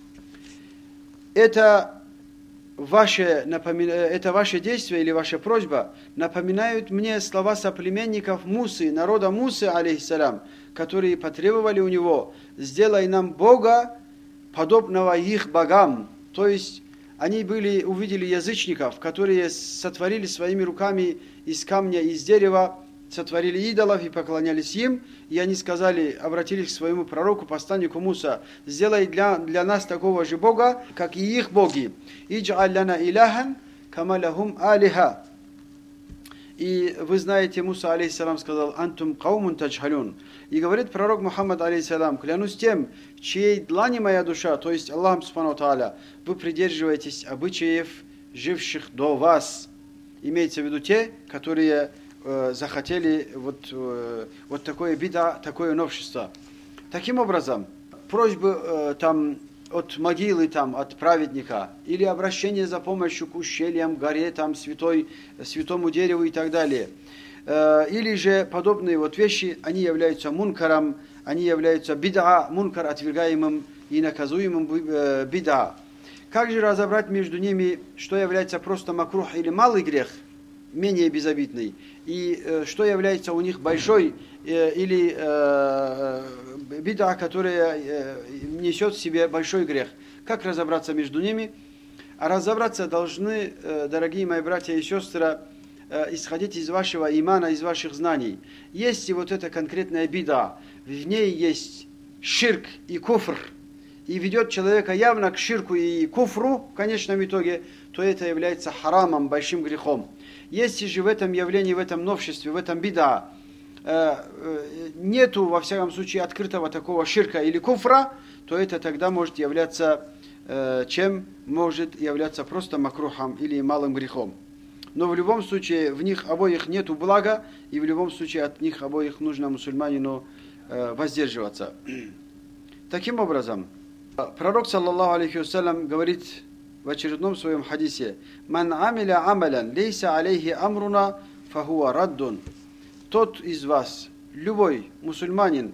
Это ваше действие или ваша просьба напоминают мне слова соплеменников Мусы, народа Мусы, алейхиссалям, которые потребовали у него: «Сделай нам Бога, подобного их богам». То есть они увидели язычников, которые сотворили своими руками из камня, из дерева, сотворили идолов и поклонялись им, и они сказали, обратились к своему пророку, посланнику Муса: «Сделай для нас такого же Бога, как и их боги. Идж'аль лана иляхан, кама лахум алиха». И вы знаете, Муса, алейхиссалам, сказал: «Антум каумун таджхалюн». И говорит пророк Мухаммад, алейхиссалам: «Клянусь тем, в чьей длани моя душа, то есть Аллахом субхану тааля, вы придерживаетесь обычаев живших до вас». Имеется в виду те, которые захотели вот такое бид'a, такое новшество. Таким образом, просьбы от могилы, от праведника, или обращение за помощью к ущельям, горе, святому дереву и так далее, или же подобные вещи, они являются мункаром, они являются бид'a, мункар отвергаемым и наказуемым бид'a. Как же разобрать между ними, что является просто макрух или малый грех, менее безобидный, и что является у них большой или бид'a, которая несет в себе большой грех? Как разобраться между ними? А разобраться должны, дорогие мои братья и сестры, исходить из вашего имана, из ваших знаний. Есть и эта конкретная бид'a, в ней есть ширк и куфр, и ведет человека явно к ширку и куфру в конечном итоге, то это является харамом, большим грехом. Если же в этом явлении, в этом новшестве, в этом бида нету, во всяком случае, открытого такого ширка или куфра, то это тогда может являться чем может являться просто макрухом или малым грехом. Но в любом случае в них обоих нету блага, и в любом случае от них обоих нужно мусульманину воздерживаться. Таким образом, пророк, саллаллаху алейхи вассалям, говорит в очередном своем хадисе: «Ман амиля амалян, лейса алейхи амруна, фахуа раддун». Тот из вас, любой мусульманин,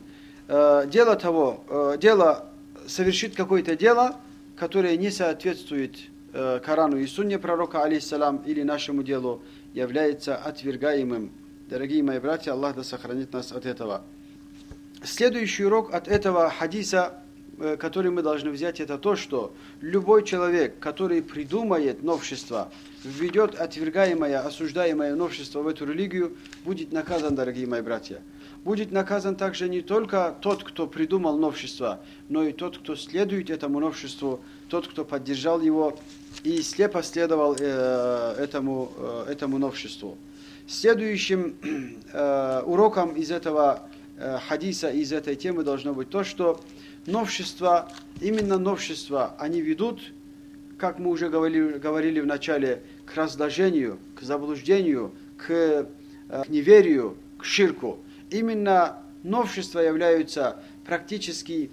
совершит какое-то дело, которое не соответствует Корану и Сунне пророка, алейхиссалам, или нашему делу, является отвергаемым. Дорогие мои братья, Аллах да сохранит нас от этого. Следующий урок от этого хадиса, который мы должны взять, это то, что любой человек, который придумает новшество, введет отвергаемое, осуждаемое новшество в эту религию, будет наказан, дорогие мои братья. Будет наказан также не только тот, кто придумал новшество, но и тот, кто следует этому новшеству, тот, кто поддержал его и слепо следовал этому новшеству. Следующим уроком из этого хадиса, из этой темы должно быть то, что новшества, именно новшества, они ведут, как мы уже говорили в начале, к разложению, к заблуждению, к неверию, к ширку. Именно новшества являются практически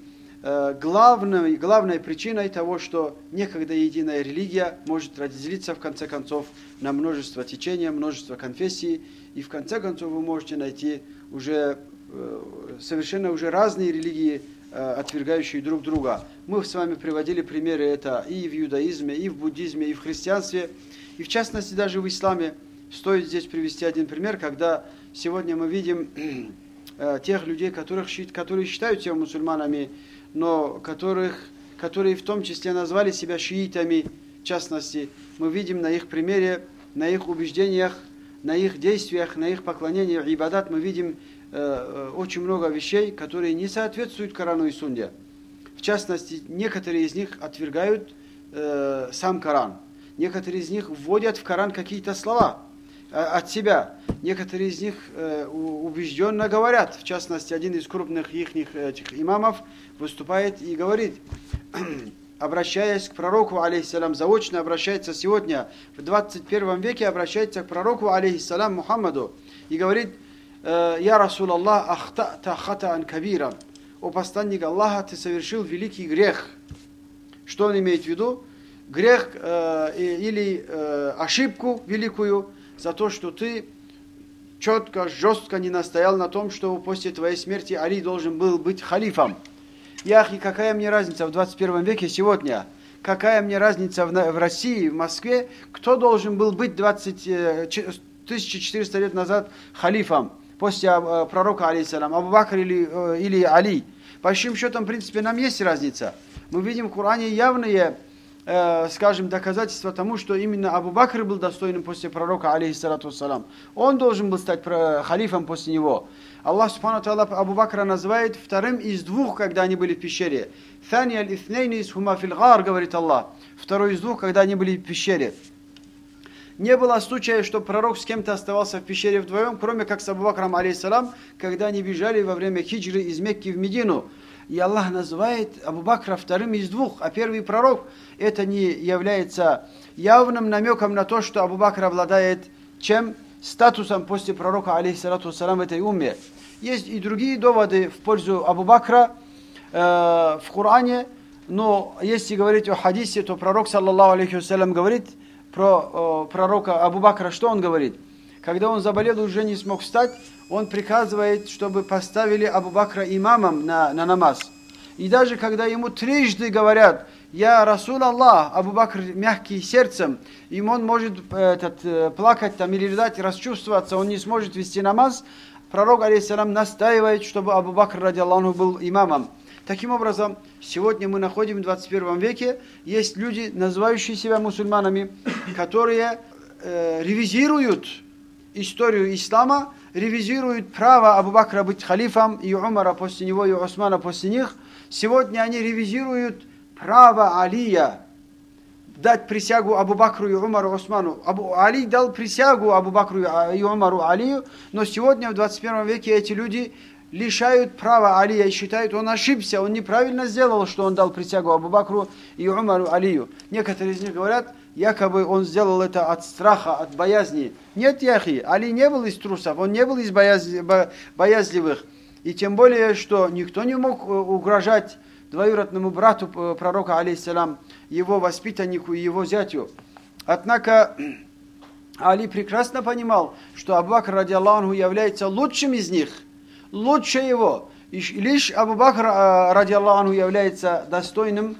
главной причиной того, что некогда единая религия может разделиться в конце концов на множество течений, множество конфессий, и в конце концов вы можете найти уже совершенно уже разные религии, отвергающие друг друга. Мы с вами приводили примеры это и в иудаизме, и в буддизме, и в христианстве, и в частности даже в исламе. Стоит здесь привести один пример, когда сегодня мы видим тех людей, которые считают себя мусульманами, но которые в том числе назвали себя шиитами, в частности, мы видим на их примере, на их убеждениях, на их действиях, на их поклонениях, ибадат, мы видим очень много вещей, которые не соответствуют Корану и Сунне. В частности, некоторые из них отвергают сам Коран. Некоторые из них вводят в Коран какие-то слова от себя. Некоторые из них убежденно говорят. В частности, один из крупных их имамов выступает и говорит, обращаясь к пророку, алейхиссалам, заочно обращается сегодня, в 21 веке обращается к пророку, алейхиссалам, Мухаммаду, и говорит: «Я Расул Аллах, ахтата хатаан кабиран». О посланник Аллаха, ты совершил великий грех. Что он имеет в виду? Грех или ошибку великую за то, что ты четко, жестко не настоял на том, что после твоей смерти Али должен был быть халифом. Яхи, какая мне разница в 21 веке сегодня? Какая мне разница в России, в Москве? Кто должен был быть 1400 лет назад халифом после пророка, алейхиссалам, Абу Бакр или Али? По большим счетам, в принципе, нам есть разница. Мы видим в Коране явные, скажем, доказательства тому, что именно Абу Бакр был достойным после пророка, алейхиссалату вассалам. Он должен был стать халифом после него. Аллах Субхану Тааля Абу Бакра называет вторым из двух, когда они были в пещере. «Thani al-ithnaini isхума фил гар», говорит Аллах. Второй из двух, когда они были в пещере. Не было случая, что пророк с кем-то оставался в пещере вдвоем, кроме как с Абу Бакром, алейхиссалам, когда они бежали во время хиджры из Мекки в Медину. И Аллах называет Абу Бакра вторым из двух, а первый пророк. Это не является явным намеком на то, что Абу Бакр обладает чем? Статусом после пророка, алейхиссалату вассалам, в этой умме. Есть и другие доводы в пользу Абу Бакра в Коране, но если говорить о хадисе, то пророк, саллаллаху алейхи вассалям, говорит про пророка Абу Бакра, что он говорит? Когда он заболел и уже не смог встать, он приказывает, чтобы поставили Абу Бакра имамом на намаз. И даже когда ему трижды говорят: «Я Расул Аллах», Абу Бакр мягкий сердцем, и он может плакать там, или рыдать, расчувствоваться, он не сможет вести намаз, пророк, алейхиссалам, настаивает, чтобы Абу Бакр, ради Аллаху, был имамом. Таким образом, сегодня мы находим в 21 веке, есть люди, называющие себя мусульманами, которые ревизируют историю ислама, ревизируют право Абу Бакра быть халифом, и Умара после него, и Усмана после них. Сегодня они ревизируют право Алия дать присягу Абу Бакру и Умару Осману. Али дал присягу Абу Бакру и Умару Алию, но сегодня в 21 веке эти люди лишают права Алия и считают, он ошибся, он неправильно сделал, что он дал присягу Абу Бакру и Умару Алию. Некоторые из них говорят, якобы он сделал это от страха, от боязни. Нет, яхи, Али не был из трусов, он не был из боязливых. И тем более, что никто не мог угрожать двоюродному брату пророка, алейхиссалям, его воспитаннику и его зятю. Однако Али прекрасно понимал, что Абу Бакр, ради Аллаху, является лучшим из них, лучше его. И лишь Абу Бакр, ради Аллаху, является достойным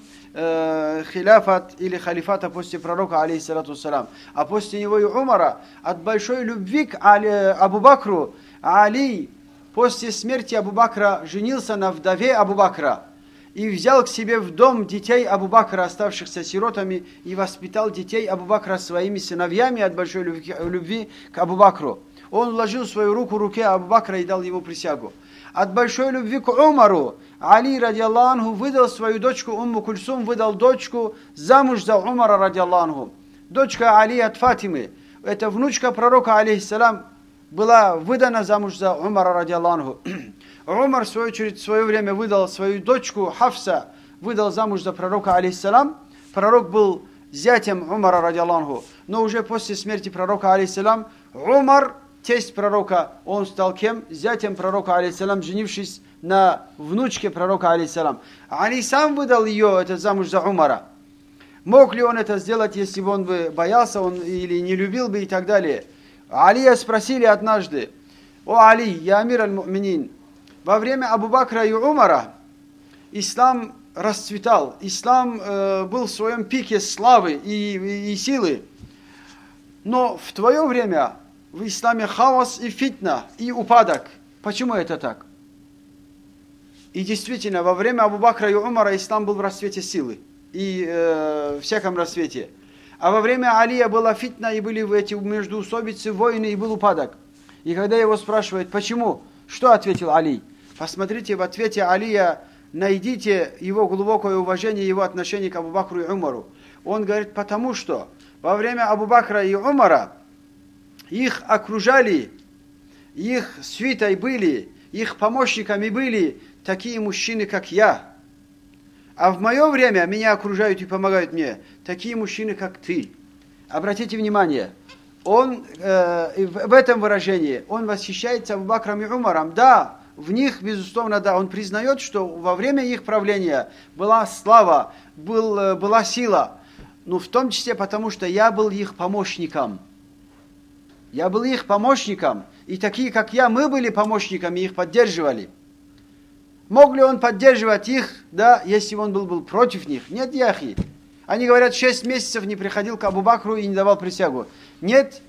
хиляфат или халифата после пророка, алейхиссалату вассалям. А после него и Умара, от большой любви к Абу Бакру, Али после смерти Абу Бакра женился на вдове Абу Бакра и взял к себе в дом детей Абу Бакра, оставшихся сиротами, и воспитал детей Абу Бакра своими сыновьями от большой любви к Абу Бакру. Он вложил свою руку в руке Абу Бакра и дал ему присягу. От большой любви к Умару Али, ради Аллаху, выдал свою дочку Умму Кульсум, выдал дочку замуж за Умара, ради Аллаху. Дочка Али от Фатимы, это внучка пророка, алейхиссалям, была выдана замуж за Умара, ради Аллаху. Умар, в свою очередь, в свое время выдал свою дочку Хафса, выдал замуж за пророка, алейхиссалям. Пророк был зятем Умара, ради Аллаху. Но уже после смерти пророка, алейхиссалям, Умар, тесть пророка, он стал кем? Зятем пророка, алейхиссалям, женившись на внучке пророка, алейхиссалям. Али сам выдал ее, это замуж за Умара. Мог ли он это сделать, если бы он бы боялся или не любил бы и так далее? Алия спросили однажды: «О Али, я амир аль-муминин, во время Абу Бакра и Умара ислам расцветал, ислам был в своем пике славы и силы, но в твое время в исламе хаос и фитна, и упадок. Почему это так?» И действительно, во время Абу Бакра и Умара ислам был в расцвете силы и всяком расцвете. А во время Алия была фитна, и были эти междоусобицы, войны, и был упадок. И когда его спрашивают, почему, что ответил Али? Посмотрите в ответе Алия, найдите его глубокое уважение, его отношение к Абу Бакру и Умару. Он говорит, потому что во время Абу Бакра и Умара их окружали, их свитой были, их помощниками были такие мужчины, как я. А в мое время меня окружают и помогают мне такие мужчины, как ты. Обратите внимание, он в этом выражении, он восхищается Абу Бакром и Умаром. Да, в них, безусловно, да, он признает, что во время их правления была слава, была сила. Но в том числе потому, что я был их помощником. Я был их помощником. И такие, как я, мы были помощниками, их поддерживали. Мог ли он поддерживать их, да, если он был против них? Нет, яхи. Они говорят, 6 месяцев не приходил к Абу Бакру и не давал присягу. Нет,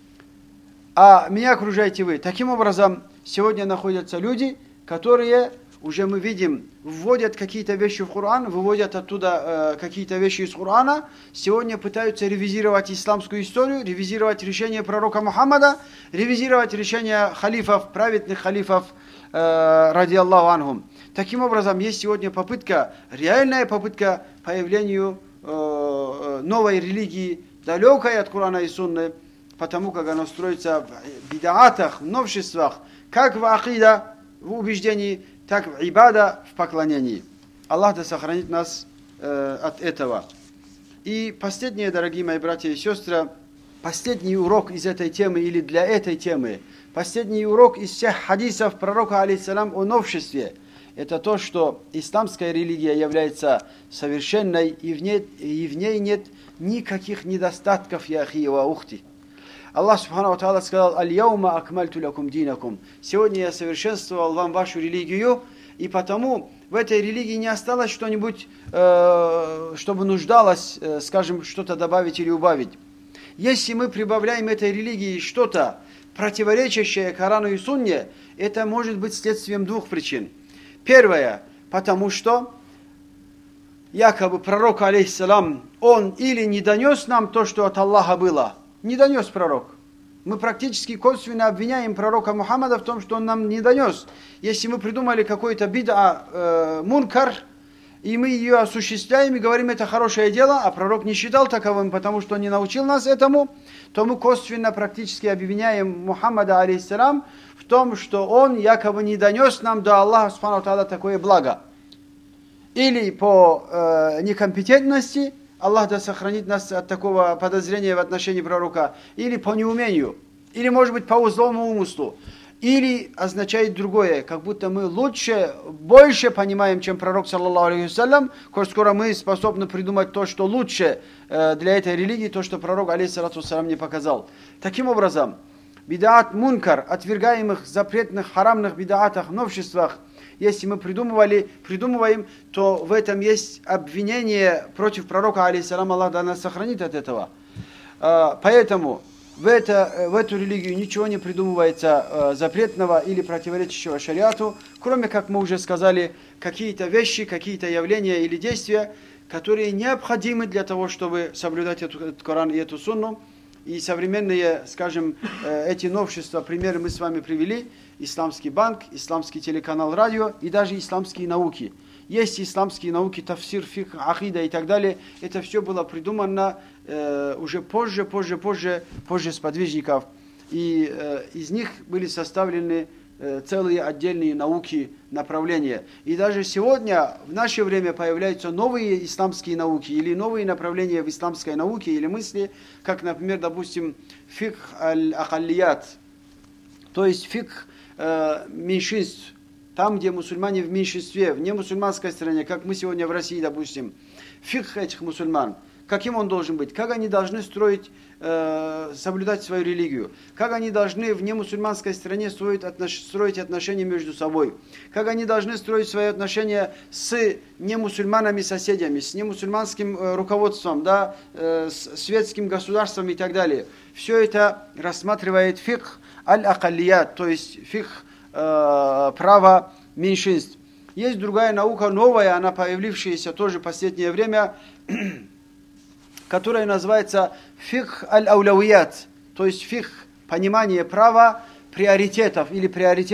а меня окружаете вы. Таким образом, сегодня находятся люди, которые, уже мы видим, вводят какие-то вещи в Коран, выводят оттуда какие-то вещи из Корана, сегодня пытаются ревизировать исламскую историю, ревизировать решение пророка Мухаммада, ревизировать решения халифов, праведных халифов, ради Аллаху анхум. Таким образом, есть сегодня попытка, реальная попытка появлению новой религии, далекой от Корана и Сунны, потому как она строится в бидаатах, в новшествах, как в акида, в убеждении, так в ибада, в поклонении. Аллах да сохранит нас от этого. И последнее, дорогие мои братья и сестры, последний урок из этой темы или для этой темы, последний урок из всех хадисов пророка, алейхиссалям, о новшестве, это то, что исламская религия является совершенной, и в ней нет никаких недостатков, я ахи ва ухти. Аллах Субхану ва Тааля сказал: «Аль-яума акмальту лакум динакум». Сегодня я совершенствовал вам вашу религию, и потому в этой религии не осталось что-нибудь, чтобы нуждалось, скажем, что-то добавить или убавить. Если мы прибавляем этой религии что-то противоречащее Корану и Сунне, это может быть следствием двух причин. Первое, потому что якобы пророк, алейхиссалам, он или не донес нам то, что от Аллаха было, не донес пророк. Мы практически косвенно обвиняем пророка Мухаммада в том, что он нам не донес. Если мы придумали какой-то бид'a, мункар, и мы ее осуществляем и говорим, это хорошее дело, а пророк не считал таковым, потому что он не научил нас этому, то мы косвенно практически обвиняем Мухаммада, алейхиссалям, в том, что он якобы не донес нам до Аллаха, субхану тааля, такое благо. Или по некомпетентности, Аллах да сохранит нас от такого подозрения в отношении пророка, или по неумению, или, может быть, по злому умыслу. Или означает другое, как будто мы лучше, больше понимаем, чем пророк, саллаллаху алейхи вассалям, коль скоро мы способны придумать то, что лучше для этой религии, то, что пророк, алейхиссалату вассалям, не показал. Таким образом, бидаат мункар, отвергаемых, запретных, харамных бидаатах, новшествах, если мы придумываем, то в этом есть обвинение против пророка, алейхиссалам, Аллах да нас сохранит от этого. Поэтому в эту религию ничего не придумывается запретного или противоречащего шариату, кроме, как мы уже сказали, какие-то вещи, какие-то явления или действия, которые необходимы для того, чтобы соблюдать этот Коран и эту Сунну. И современные, скажем, эти новшества, примеры мы с вами привели: исламский банк, исламский телеканал, радио и даже исламские науки. Есть исламские науки, тафсир, фикх, акида и так далее. Это все было придумано уже позже сподвижников. И из них были составлены целые отдельные науки, направления. И даже сегодня, в наше время, появляются новые исламские науки или новые направления в исламской науке или мысли, как, например, допустим, фикх аль-акаллият, то есть фикх меньшинств, там, где мусульмане в меньшинстве, в немусульманской стране, как мы сегодня в России, допустим, фикх этих мусульман, каким он должен быть, как они должны соблюдать свою религию, как они должны в немусульманской стране строить отношения между собой, как они должны строить свои отношения с немусульманами-соседями, с немусульманским руководством, да, с светским государством и так далее. Все это рассматривает фикх аль-акаллият, то есть фикх право меньшинств. Есть другая наука, новая, она появившаяся тоже в последнее время, которая называется фикх аль-аулявият, то есть фикх, понимание права приоритетов или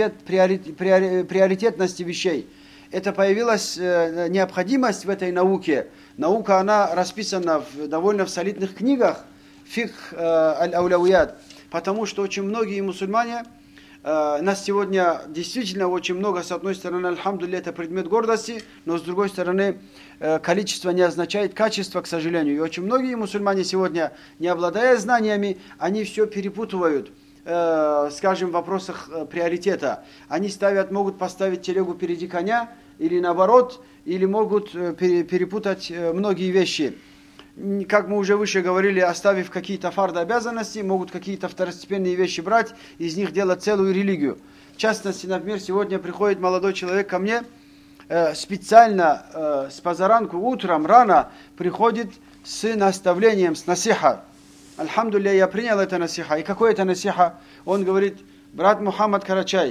приоритетности вещей. Это появилась необходимость в этой науке. Наука, она расписана довольно в солидных книгах, фикх аль-аулявият, потому что очень многие мусульмане, нас сегодня действительно очень много, с одной стороны, альхамдулилля, это предмет гордости, но с другой стороны, количество не означает качество, к сожалению. И очень многие мусульмане сегодня, не обладая знаниями, они все перепутывают, скажем, в вопросах приоритета. Они могут поставить телегу впереди коня, или наоборот, или могут перепутать многие вещи. Как мы уже выше говорили, оставив какие-то фарды обязанности, могут какие-то второстепенные вещи брать, из них делать целую религию. В частности, например, сегодня приходит молодой человек ко мне, специально с позаранку, утром, рано, приходит с наставлением, с насиха. Альхамдулилля, я принял это насиха. И какое это насиха? Он говорит: брат Мухаммад Карачай,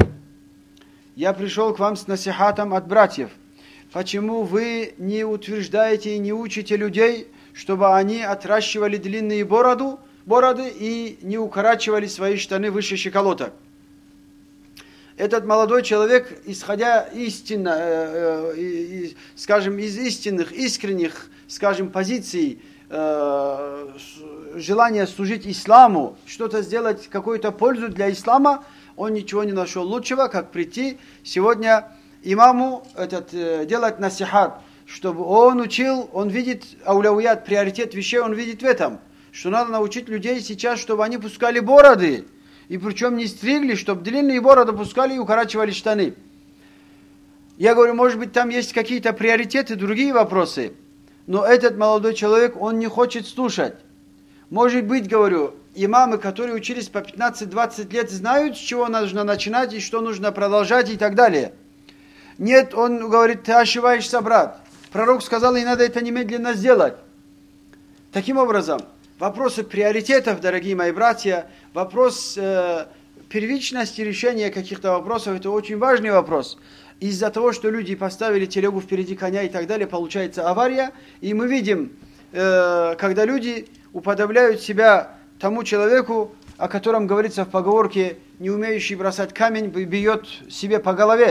я пришел к вам с насихатом от братьев. Почему вы не утверждаете и не учите людей, чтобы они отращивали длинные бороды и не укорачивали свои штаны выше щиколоток? Этот молодой человек, исходя истинно, скажем, из истинных, искренних, скажем, позиций, желания служить исламу, что-то сделать, какую-то пользу для ислама, он ничего не нашел лучшего, как прийти сегодня имаму делать насихат, чтобы он учил, он видит аулявият, приоритет вещей, он видит в этом, что надо научить людей сейчас, чтобы они пускали бороды, и причем не стригли, чтобы длинные бороды пускали и укорачивали штаны. Я говорю, может быть, там есть какие-то приоритеты, другие вопросы, но этот молодой человек, он не хочет слушать. Может быть, говорю, имамы, которые учились по 15-20 лет, знают, с чего нужно начинать и что нужно продолжать и так далее. Нет, он говорит, ты ошибаешься, брат. Пророк сказал, и надо это немедленно сделать. Таким образом, вопросы приоритетов, дорогие мои братья, вопрос первичности решения каких-то вопросов, это очень важный вопрос. Из-за того, что люди поставили телегу впереди коня и так далее, получается авария. И мы видим, когда люди уподобляют себя тому человеку, о котором говорится в поговорке, не умеющий бросать камень, бьет себе по голове.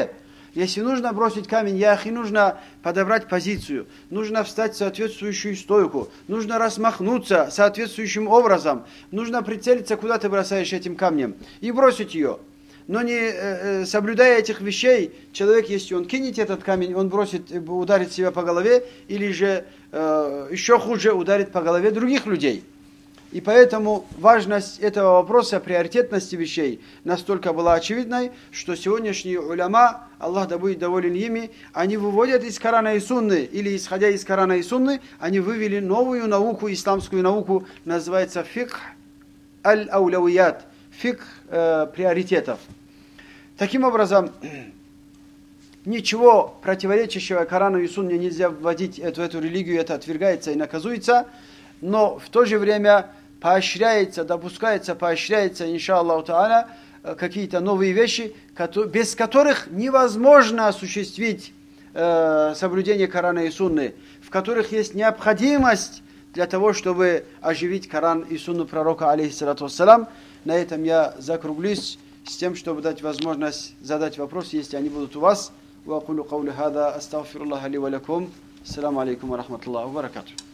Если нужно бросить камень, яхи, нужно подобрать позицию, нужно встать в соответствующую стойку, нужно размахнуться соответствующим образом, нужно прицелиться, куда ты бросаешь этим камнем, и бросить ее. Но не соблюдая этих вещей, человек, если он кинет этот камень, он бросит, ударит себя по голове, или же еще хуже, ударит по голове других людей. И поэтому важность этого вопроса, приоритетности вещей настолько была очевидной, что сегодняшние уляма, Аллах да будет доволен ими, они выводят из Корана и Сунны, или исходя из Корана и Сунны, они вывели новую науку, исламскую науку, называется фикх аль-аулявият, фикх приоритетов. Таким образом, ничего противоречащего Корану и Сунне нельзя вводить в эту религию, это отвергается и наказуется, но в то же время поощряется, допускается, поощряется, иншаллаху та'аля, какие-то новые вещи, без которых невозможно осуществить соблюдение Корана и Сунны, в которых есть необходимость для того, чтобы оживить Коран и Сунну пророка, алейхиссалату вассалам. На этом я закруглюсь с тем, чтобы дать возможность задать вопросы, если они будут у вас. وأقول قولي هذا أستغفر الله لي ولكم السلام عليكم ورحمة الله وبركاته